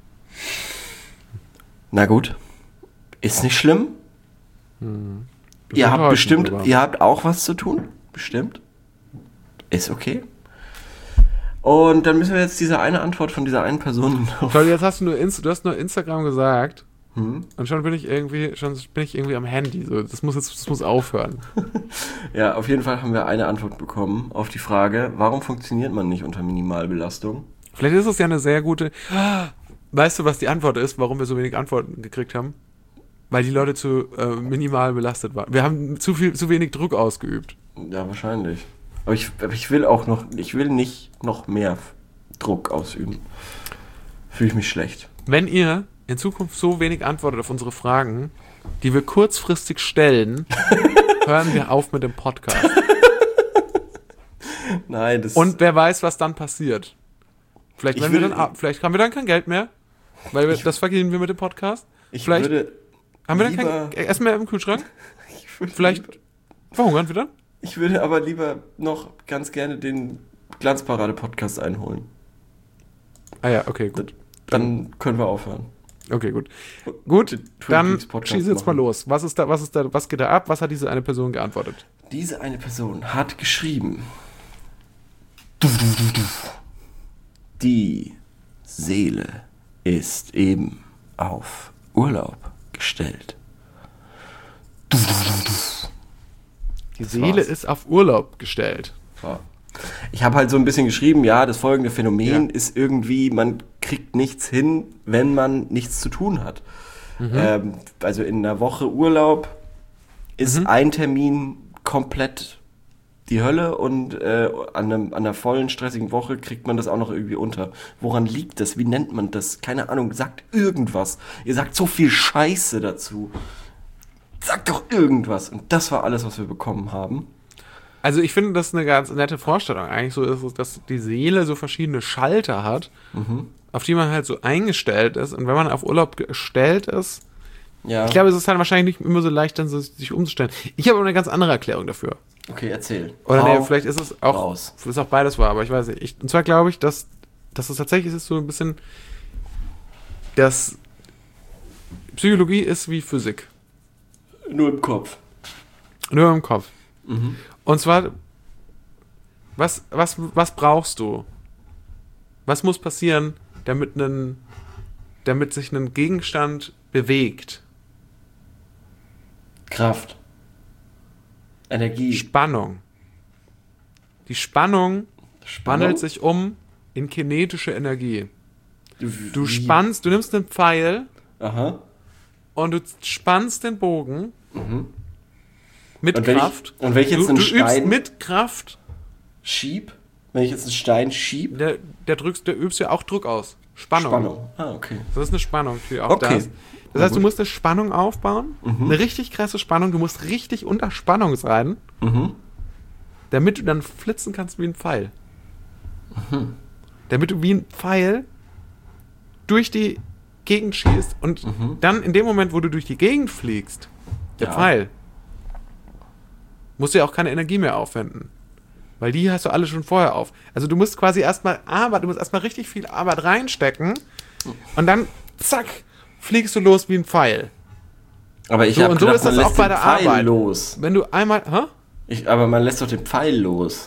Na gut, ist nicht schlimm. Mhm. Ihr habt bestimmt, sogar. Ihr habt auch was zu tun, bestimmt. Ist okay. Und dann müssen wir jetzt diese eine Antwort von dieser einen Person... Toll, jetzt hast du nur, Inst- du hast nur Instagram gesagt. Hm? Und schon bin ich irgendwie, schon bin ich irgendwie am Handy. So, das muss jetzt, das muss aufhören. Ja, auf jeden Fall haben wir eine Antwort bekommen auf die Frage, warum funktioniert man nicht unter Minimalbelastung? Vielleicht ist es ja eine sehr gute. Weißt du, was die Antwort ist, warum wir so wenig Antworten gekriegt haben? Weil die Leute zu äh, minimal belastet waren. Wir haben zu viel, zu wenig Druck ausgeübt. Ja, wahrscheinlich. Aber ich, aber ich will auch noch, ich will nicht noch mehr Druck ausüben. Fühle ich mich schlecht. Wenn ihr in Zukunft so wenig antwortet auf unsere Fragen, die wir kurzfristig stellen, hören wir auf mit dem Podcast. Nein, das... Und wer weiß, was dann passiert. Vielleicht, wenn will, wir dann, vielleicht haben wir dann kein Geld mehr, weil wir, ich, das verdienen wir mit dem Podcast. Ich vielleicht würde haben wir dann kein Essen mehr im Kühlschrank. Vielleicht lieber, verhungern wir dann. Ich würde aber lieber noch ganz gerne den Glanzparade-Podcast einholen. Ah ja, okay, gut. Dann, dann können wir aufhören. Okay, gut. Gut, dann schieß jetzt mal los. Was ist da, was ist da, was geht da ab? Was hat diese eine Person geantwortet? Diese eine Person hat geschrieben: Die Seele ist eben auf Urlaub gestellt. Die Seele ist auf Urlaub gestellt. Ja. Ich habe halt so ein bisschen geschrieben, ja, das folgende Phänomen ja. ist irgendwie, man kriegt nichts hin, wenn man nichts zu tun hat. Mhm. Ähm, also in einer Woche Urlaub ist mhm. ein Termin komplett die Hölle und äh, an, einem, an einer vollen, stressigen Woche kriegt man das auch noch irgendwie unter. Woran liegt das? Wie nennt man das? Keine Ahnung, sagt irgendwas. Ihr sagt so viel Scheiße dazu. Sagt doch irgendwas. Und das war alles, was wir bekommen haben. Also ich finde, das ist eine ganz nette Vorstellung. Eigentlich so ist es, dass die Seele so verschiedene Schalter hat, mhm. auf die man halt so eingestellt ist. Und wenn man auf Urlaub gestellt ist, ja. ich glaube, es ist halt wahrscheinlich nicht immer so leicht, dann so, sich umzustellen. Ich habe aber eine ganz andere Erklärung dafür. Okay, erzähl. Oder nee, vielleicht ist es auch, raus. Ist auch beides wahr, aber ich weiß nicht. Ich, und zwar glaube ich, dass, dass es tatsächlich ist so ein bisschen, dass Psychologie ist wie Physik. Nur im Kopf. Nur im Kopf. Mhm. Und zwar, was, was, was brauchst du? Was muss passieren, damit, einen, damit sich ein Gegenstand bewegt? Kraft. Energie. Spannung. Die Spannung, Spannung? wandelt sich um in kinetische Energie. Du Wie? spannst, du nimmst einen Pfeil Aha. und du spannst den Bogen mit Und wenn ich- Kraft. und wenn ich jetzt du, einen du übst Stein- mit Kraft, Schieb? Wenn ich jetzt einen Stein schieb? der, der, drückst, der übst ja auch Druck aus. Spannung. Spannung. Ah, okay. Das ist eine Spannung, die auch Okay. da ist. Das Na heißt, du gut. musst eine Spannung aufbauen, eine richtig krasse Spannung, du musst richtig unter Spannung sein, Mhm. damit du dann flitzen kannst wie ein Pfeil. Damit du wie ein Pfeil durch die Gegend schießt und dann in dem Moment, wo du durch die Gegend fliegst, der Ja. Pfeil, musst du ja auch keine Energie mehr aufwenden. Weil die hast du alle schon vorher auf. Also du musst quasi erstmal Arbeit, du musst erstmal richtig viel Arbeit reinstecken und dann zack, fliegst du los wie ein Pfeil. Aber ich So, habe und so gedacht, ist man das auch lässt bei den der Pfeil Arbeit. los. Wenn du einmal, hä? Ich, aber man lässt doch den Pfeil los.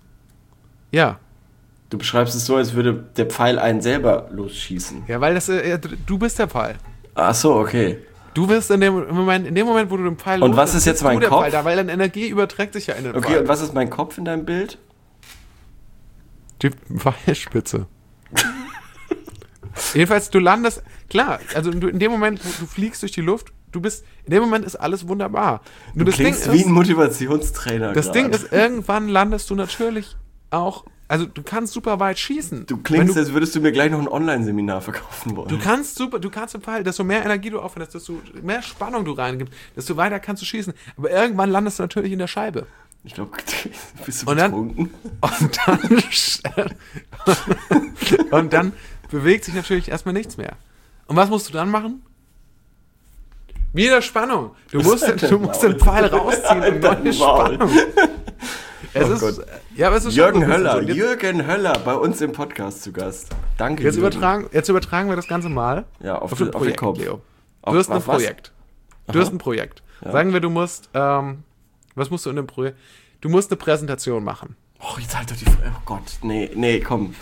Ja. Du beschreibst es so, als würde der Pfeil einen selber losschießen. Ja, weil das, äh, du bist der Pfeil. Ach so, okay. Du wirst in dem Moment, in dem Moment, wo du den Pfeil Und was loslässt, ist jetzt bist du mein der Kopf? Pfeil da, weil deine Energie überträgt sich ja in den Okay, Pfeil. und was ist mein Kopf in deinem Bild? Die Pfeilspitze. Jedenfalls, du landest, klar, also du, in dem Moment, wo du fliegst durch die Luft, du bist, in dem Moment ist alles wunderbar. Nur Du das Ding klingst ist, wie ein Motivationstrainer. das grad. Ding ist, irgendwann landest du natürlich auch, also du kannst super weit schießen. Du klingst, Wenn du, als würdest du mir gleich noch ein Online-Seminar verkaufen wollen. du kannst super, du kannst im Pfeil, desto mehr Energie du aufwendest, desto mehr Spannung du reingibst, desto weiter kannst du schießen. Aber irgendwann landest du natürlich in der Scheibe. Ich glaube, bist du Und dann- betrunken? Und dann, und dann bewegt sich natürlich erstmal nichts mehr. Und was musst du dann machen? Wieder Spannung. Du musst, Halt du dein musst Maul. den Pfeil rausziehen Halt und dein neue Maul. Spannung. Es Oh ist, Gott. ja, aber es ist Jürgen schon so ein bisschen Höller, so. Jetzt, Jürgen Höller bei uns im Podcast zu Gast. Danke, jetzt, Jürgen. übertragen, jetzt übertragen wir das Ganze mal Ja, auf, auf den, ein auf den Projekt, Kopf. Leo. Auf- Du hast ein auf was? Projekt. Du hast ein Projekt. Ja. Sagen wir, du musst, ähm, was musst du in dem Projekt? Du musst eine Präsentation machen. Oh, jetzt halt doch die... Oh Gott, nee, nee, komm.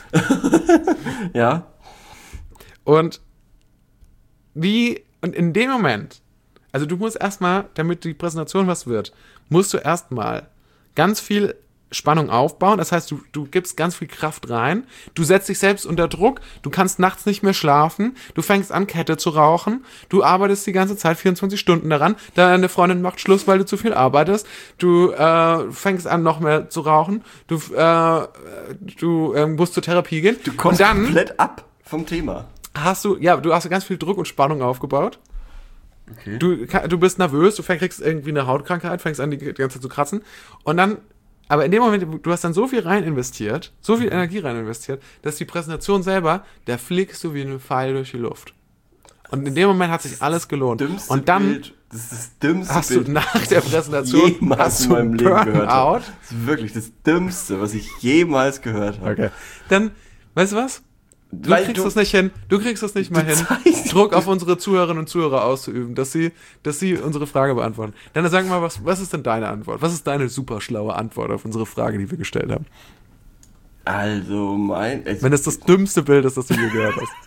Ja? Und wie, und in dem Moment, also du musst erstmal, damit die Präsentation was wird, musst du erstmal ganz viel Spannung aufbauen. Das heißt, du, du gibst ganz viel Kraft rein. Du setzt dich selbst unter Druck. Du kannst nachts nicht mehr schlafen. Du fängst an, Kette zu rauchen. Du arbeitest die ganze Zeit vierundzwanzig Stunden daran. Deine Freundin macht Schluss, weil du zu viel arbeitest. Du äh, fängst an, noch mehr zu rauchen. Du, äh, du äh, musst zur Therapie gehen. Du kommst Und dann komplett ab vom Thema. hast du, ja, du hast ganz viel Druck und Spannung aufgebaut. Okay. Du, du bist nervös, du fängst, kriegst irgendwie eine Hautkrankheit, fängst an, die, die ganze Zeit zu kratzen. Und dann, aber in dem Moment, du hast dann so viel rein investiert, so viel Energie rein investiert, dass die Präsentation selber, da fliegst du wie ein Pfeil durch die Luft. Und in dem Moment hat sich alles gelohnt. Dümmste Und dann Bild, das ist das dümmste hast Bild, du nach der was ich Präsentation jemals hast in du meinem Leben gehört habe. Burnout. Das ist wirklich das Dümmste, was ich jemals gehört habe. Okay. Dann, weißt du was? Du Weil kriegst du- das nicht hin. Du kriegst das nicht mal Du hin, zeigst- Druck auf unsere Zuhörerinnen und Zuhörer auszuüben, dass sie, dass sie unsere Frage beantworten. Dann sag mal, was, was ist denn deine Antwort? Was ist deine super schlaue Antwort auf unsere Frage, die wir gestellt haben? Also mein... Also, Wenn das das dümmste Bild ist, das du je gehört hast.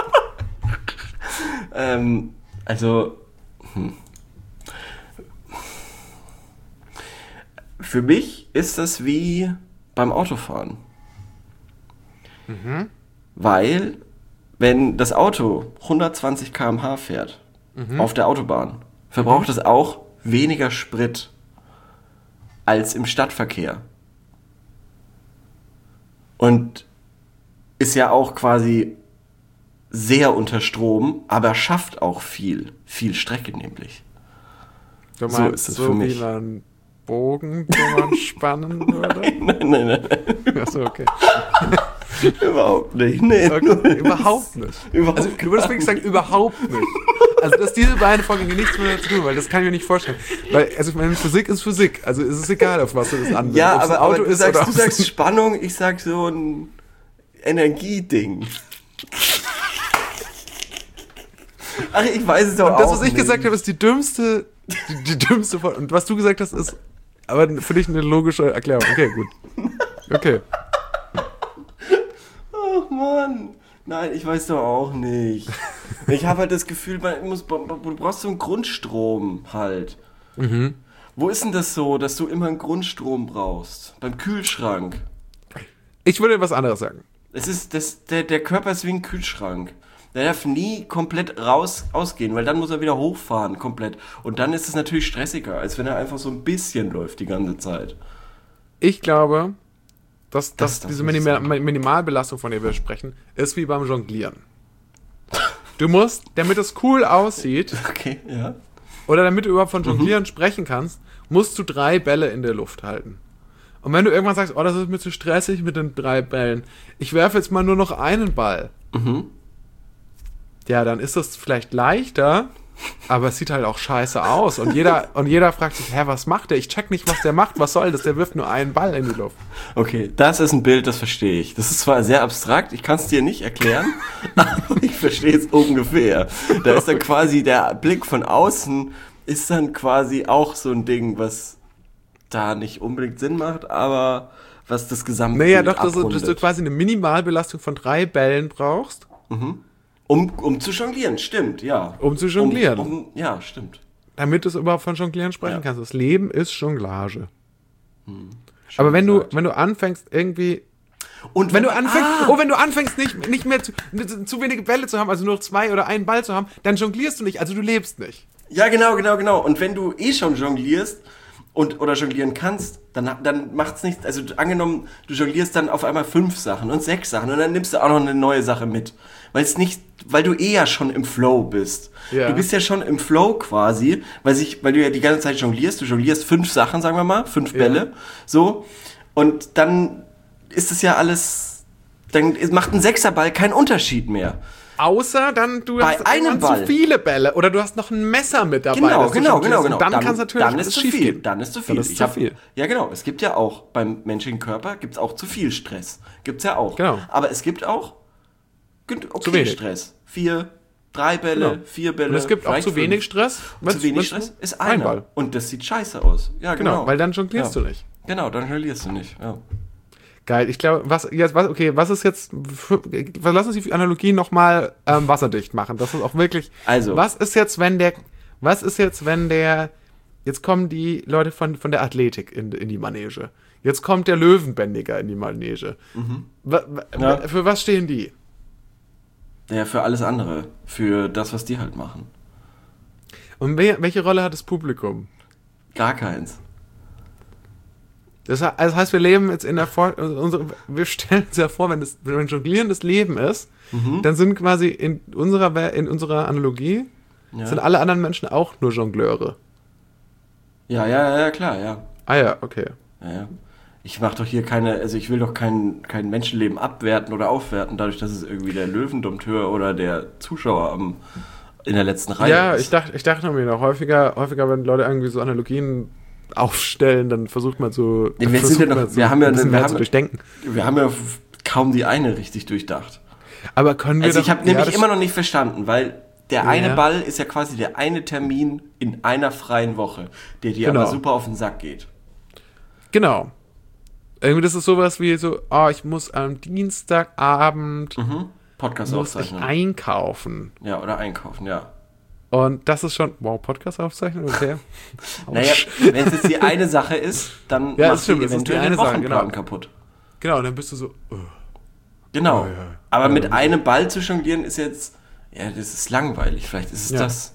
ähm, also... Hm. Für mich ist das wie beim Autofahren. Mhm. Weil, wenn das Auto hundertzwanzig Kilometer pro Stunde fährt, Mhm. auf der Autobahn, verbraucht es auch weniger Sprit als im Stadtverkehr. Und ist ja auch quasi sehr unter Strom, aber schafft auch viel, viel Strecke nämlich. Du So meinst, ist es so für wie mich. einen Bogen, den man spannen würde? Nein, nein, nein, Achso, okay. überhaupt nicht. Nee, okay. nur- Überhaupt nicht. Überhaupt Also, du würdest wirklich sagen, überhaupt nicht. Also, dass diese beiden Vorgänge nichts miteinander zu tun haben, weil das kann ich mir nicht vorstellen. Weil, also, ich meine, Physik ist Physik. Also, es ist egal, auf was du das anwendest. Ja, Ob's ein aber, aber Auto du ist sagst, oder du ob's sagst ein- Spannung, ich sag so ein Energieding. Ach, ich weiß es doch Und auch das, was ich nicht. gesagt habe, ist die dümmste, die, die dümmste Vor- Und was du gesagt hast, ist aber für dich eine logische Erklärung. Okay, gut. Okay. Ach Mann. Nein, ich weiß doch auch nicht. Ich habe halt das Gefühl, man muss, du brauchst so einen Grundstrom halt. Mhm. Wo ist denn das so, dass du immer einen Grundstrom brauchst? Beim Kühlschrank. Ich würde was anderes sagen. Es ist, das, der, der Körper ist wie ein Kühlschrank. Der darf nie komplett raus ausgehen, weil dann muss er wieder hochfahren, komplett. Und dann ist es natürlich stressiger, als wenn er einfach so ein bisschen läuft die ganze Zeit. Ich glaube, dass, dass Das darf diese nicht Minima sein. Minimalbelastung, von der wir sprechen, ist wie beim Jonglieren. Du musst, damit es cool aussieht, Okay, ja. oder damit du überhaupt von Jonglieren sprechen kannst, musst du drei Bälle in der Luft halten. Und wenn du irgendwann sagst, oh, das ist mir zu stressig mit den drei Bällen, ich werfe jetzt mal nur noch einen Ball. Mhm. Ja, dann ist das vielleicht leichter, aber es sieht halt auch scheiße aus. Und jeder, und jeder fragt sich, hä, was macht der? Ich check nicht, was der macht. Was soll das? Der wirft nur einen Ball in die Luft. Okay, das ist ein Bild, das verstehe ich. Das ist zwar sehr abstrakt, ich kann es dir nicht erklären, aber ich verstehe es ungefähr. Da ist dann quasi der Blick von außen, ist dann quasi auch so ein Ding, was da nicht unbedingt Sinn macht, aber was das gesamte Naja, doch, dass du, dass du quasi eine Minimalbelastung von drei Bällen brauchst. Um, um zu jonglieren, stimmt, ja. Um zu jonglieren. Um, um, ja, stimmt. Damit du es überhaupt von Jonglieren sprechen Ja. kannst. Das Leben ist Jonglage. Aber wenn du, gesagt. wenn du anfängst, irgendwie. Und Wenn du anfängst, Ah! oh, wenn du anfängst, nicht, nicht mehr zu, zu wenige Bälle zu haben, also nur zwei oder einen Ball zu haben, dann jonglierst du nicht, also du lebst nicht. Ja, genau, genau, genau. Und wenn du eh schon jonglierst und oder jonglieren kannst, dann, dann macht's nichts. Also angenommen, du jonglierst dann auf einmal fünf Sachen und sechs Sachen und dann nimmst du auch noch eine neue Sache mit. Weil es nicht, weil du eh ja schon im Flow bist. Ja. Du bist ja schon im Flow quasi, weil sich, weil du ja die ganze Zeit jonglierst. Du jonglierst fünf Sachen, sagen wir mal, fünf Bälle, so. Und dann ist es ja alles, dann macht ein Sechserball keinen Unterschied mehr. Außer dann, du Bei hast einem irgendwann Ball. zu viele Bälle oder du hast noch ein Messer mit dabei. Genau, das du genau, jonglierst. genau, Und genau. Dann, kann es natürlich dann ist alles zu schief viel. gehen. Dann ist zu viel. Dann ist Ich zu hab- viel. Ja, genau. Es gibt ja auch beim menschlichen Körper gibt's auch zu viel Stress. Gibt's ja auch. Genau. Aber es gibt auch gen- okay Zu wenig. Stress. Vier, drei Bälle, Genau. vier Bälle. Und es gibt auch vielleicht zu wenig fünf. Stress. Zu wenn's- wenig wenn's Stress nur ist ein einer. Ball. Und das sieht scheiße aus. Ja, genau. Genau, weil dann jonglierst ja. du nicht. Genau, dann jonglierst du nicht. Ja. Geil, ich glaube, was jetzt, was, okay, was ist jetzt, für, lass uns die Analogie nochmal ähm, wasserdicht machen. Das ist auch wirklich, Also. was ist jetzt, wenn der, was ist jetzt, wenn der, jetzt kommen die Leute von, von der Athletik in, in die Manege. Jetzt kommt der Löwenbändiger in die Manege. Wa, wa, Ja. Für was stehen die? Ja, für alles andere. Für das, was die halt machen. Und we, welche Rolle hat das Publikum? Gar keins. Das, he- das heißt, wir leben jetzt in der Vor unsere, wir stellen uns ja vor, wenn das wenn Jonglieren das Leben ist, Mhm. dann sind quasi in unserer Wel- in unserer Analogie Ja. sind alle anderen Menschen auch nur Jongleure. Ja, ja, ja, klar, ja. Ah ja, okay. Ja, ja. Ich mache doch hier keine, also ich will doch kein, kein Menschenleben abwerten oder aufwerten, dadurch, dass es irgendwie der Löwendompteur oder der Zuschauer am, in der letzten Reihe Ja, ist. ich dachte, ich dachte mir noch häufiger, häufiger, wenn Leute irgendwie so Analogien aufstellen, dann versucht man so, Nee, wir versucht sind ja man noch- so wir haben ja ein bisschen eine- wir mehr haben- zu durchdenken. Wir haben ja f- kaum die eine richtig durchdacht. Aber können wir Also doch- ich habe ja, nämlich das- immer noch nicht verstanden, weil der Ja. eine Ball ist ja quasi der eine Termin in einer freien Woche, der dir Genau. aber super auf den Sack geht. Genau. Irgendwie das ist sowas wie so, oh, ich muss am Dienstagabend Mhm. Podcast muss ich aufzeichnen. einkaufen. Ja, oder einkaufen, ja. Und das ist schon, wow, Podcast aufzeichnen, okay. Naja, wenn es jetzt die eine Sache ist, dann Ja, das machst du stimmt, das ist die eventuell eine den Sache, Wochenplan genau. kaputt. Genau, und dann bist du so, oh. Genau. Ja, ja. Aber Ja, mit dann- einem Ball zu jonglieren ist jetzt, ja, das ist langweilig. Vielleicht ist es Ja. das.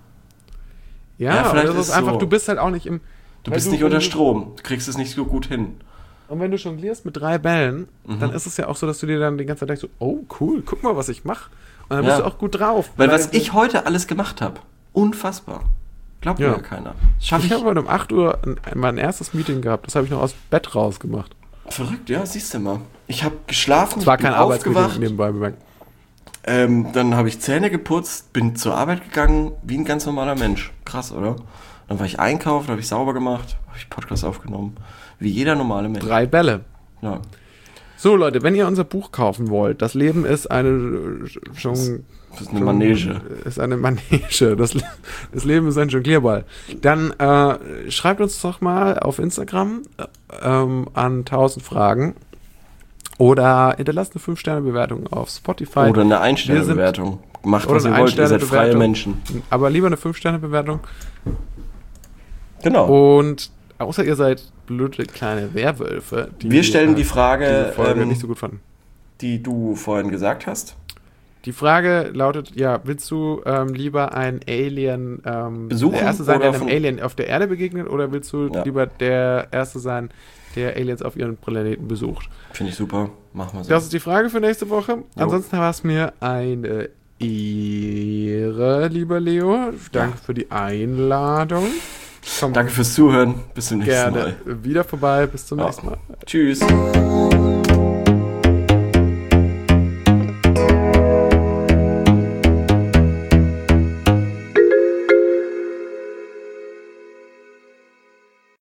Ja, Ja, und vielleicht das ist ist einfach, so. du bist halt auch nicht im... Du weil bist nicht unter wenn du- Strom. Du kriegst es nicht so gut hin. Und wenn du jonglierst mit drei Bällen, Mhm. dann ist es ja auch so, dass du dir dann die ganze Zeit denkst, so, oh cool, guck mal, was ich mache. Und dann bist Ja. du auch gut drauf. Weil was ich heute alles gemacht habe, unfassbar. Glaubt Ja. mir ja keiner. Schaff Ich ich. habe heute um acht Uhr ein, mein erstes Meeting gehabt, das habe ich noch aus dem Bett rausgemacht. Verrückt, ja, siehst du mal. Ich habe geschlafen, Es war ich bin kein Arbeitsmeeting aufgewacht, nebenbei bemerkt. ähm, dann habe ich Zähne geputzt, bin zur Arbeit gegangen, wie ein ganz normaler Mensch. Krass, oder? Dann war ich einkaufen, habe ich sauber gemacht, habe ich Podcast aufgenommen. Wie jeder normale Mensch. Drei Bälle. Ja. So Leute, wenn ihr unser Buch kaufen wollt, das Leben ist eine äh, schon Das ist eine Manege. ist eine Manege. Das, das Leben ist ein Jonglierball. Dann äh, schreibt uns doch mal auf Instagram äh, ähm, an tausend Fragen oder hinterlasst eine fünf Sterne Bewertung auf Spotify. Oder eine Wir Ein-Sterne-Bewertung. Macht, Oder was ihr eine wollt, ihr seid freie Ein-Sterne-Bewertung. Menschen. Aber lieber eine fünf Sterne Bewertung. Genau. Und außer ihr seid blöde kleine Werwölfe, die Wir stellen äh, die Frage, diese Folge ähm, nicht so gut fanden. die du vorhin gesagt hast. Die Frage lautet, ja, willst du ähm, lieber ein Alien ähm, Besuchen der Erste sein, oder der einem von- Alien auf der Erde begegnet, oder willst du Ja. lieber der Erste sein, der Aliens auf ihren Planeten besucht? Finde ich super. Machen wir so. Das ist die Frage für nächste Woche. Jo. Ansonsten war es mir eine Ehre, lieber Leo. Danke Ja. für die Einladung. Komm Danke fürs Zuhören. Bis zum nächsten gerne Mal. wieder vorbei. Bis zum Ja. nächsten Mal. Tschüss.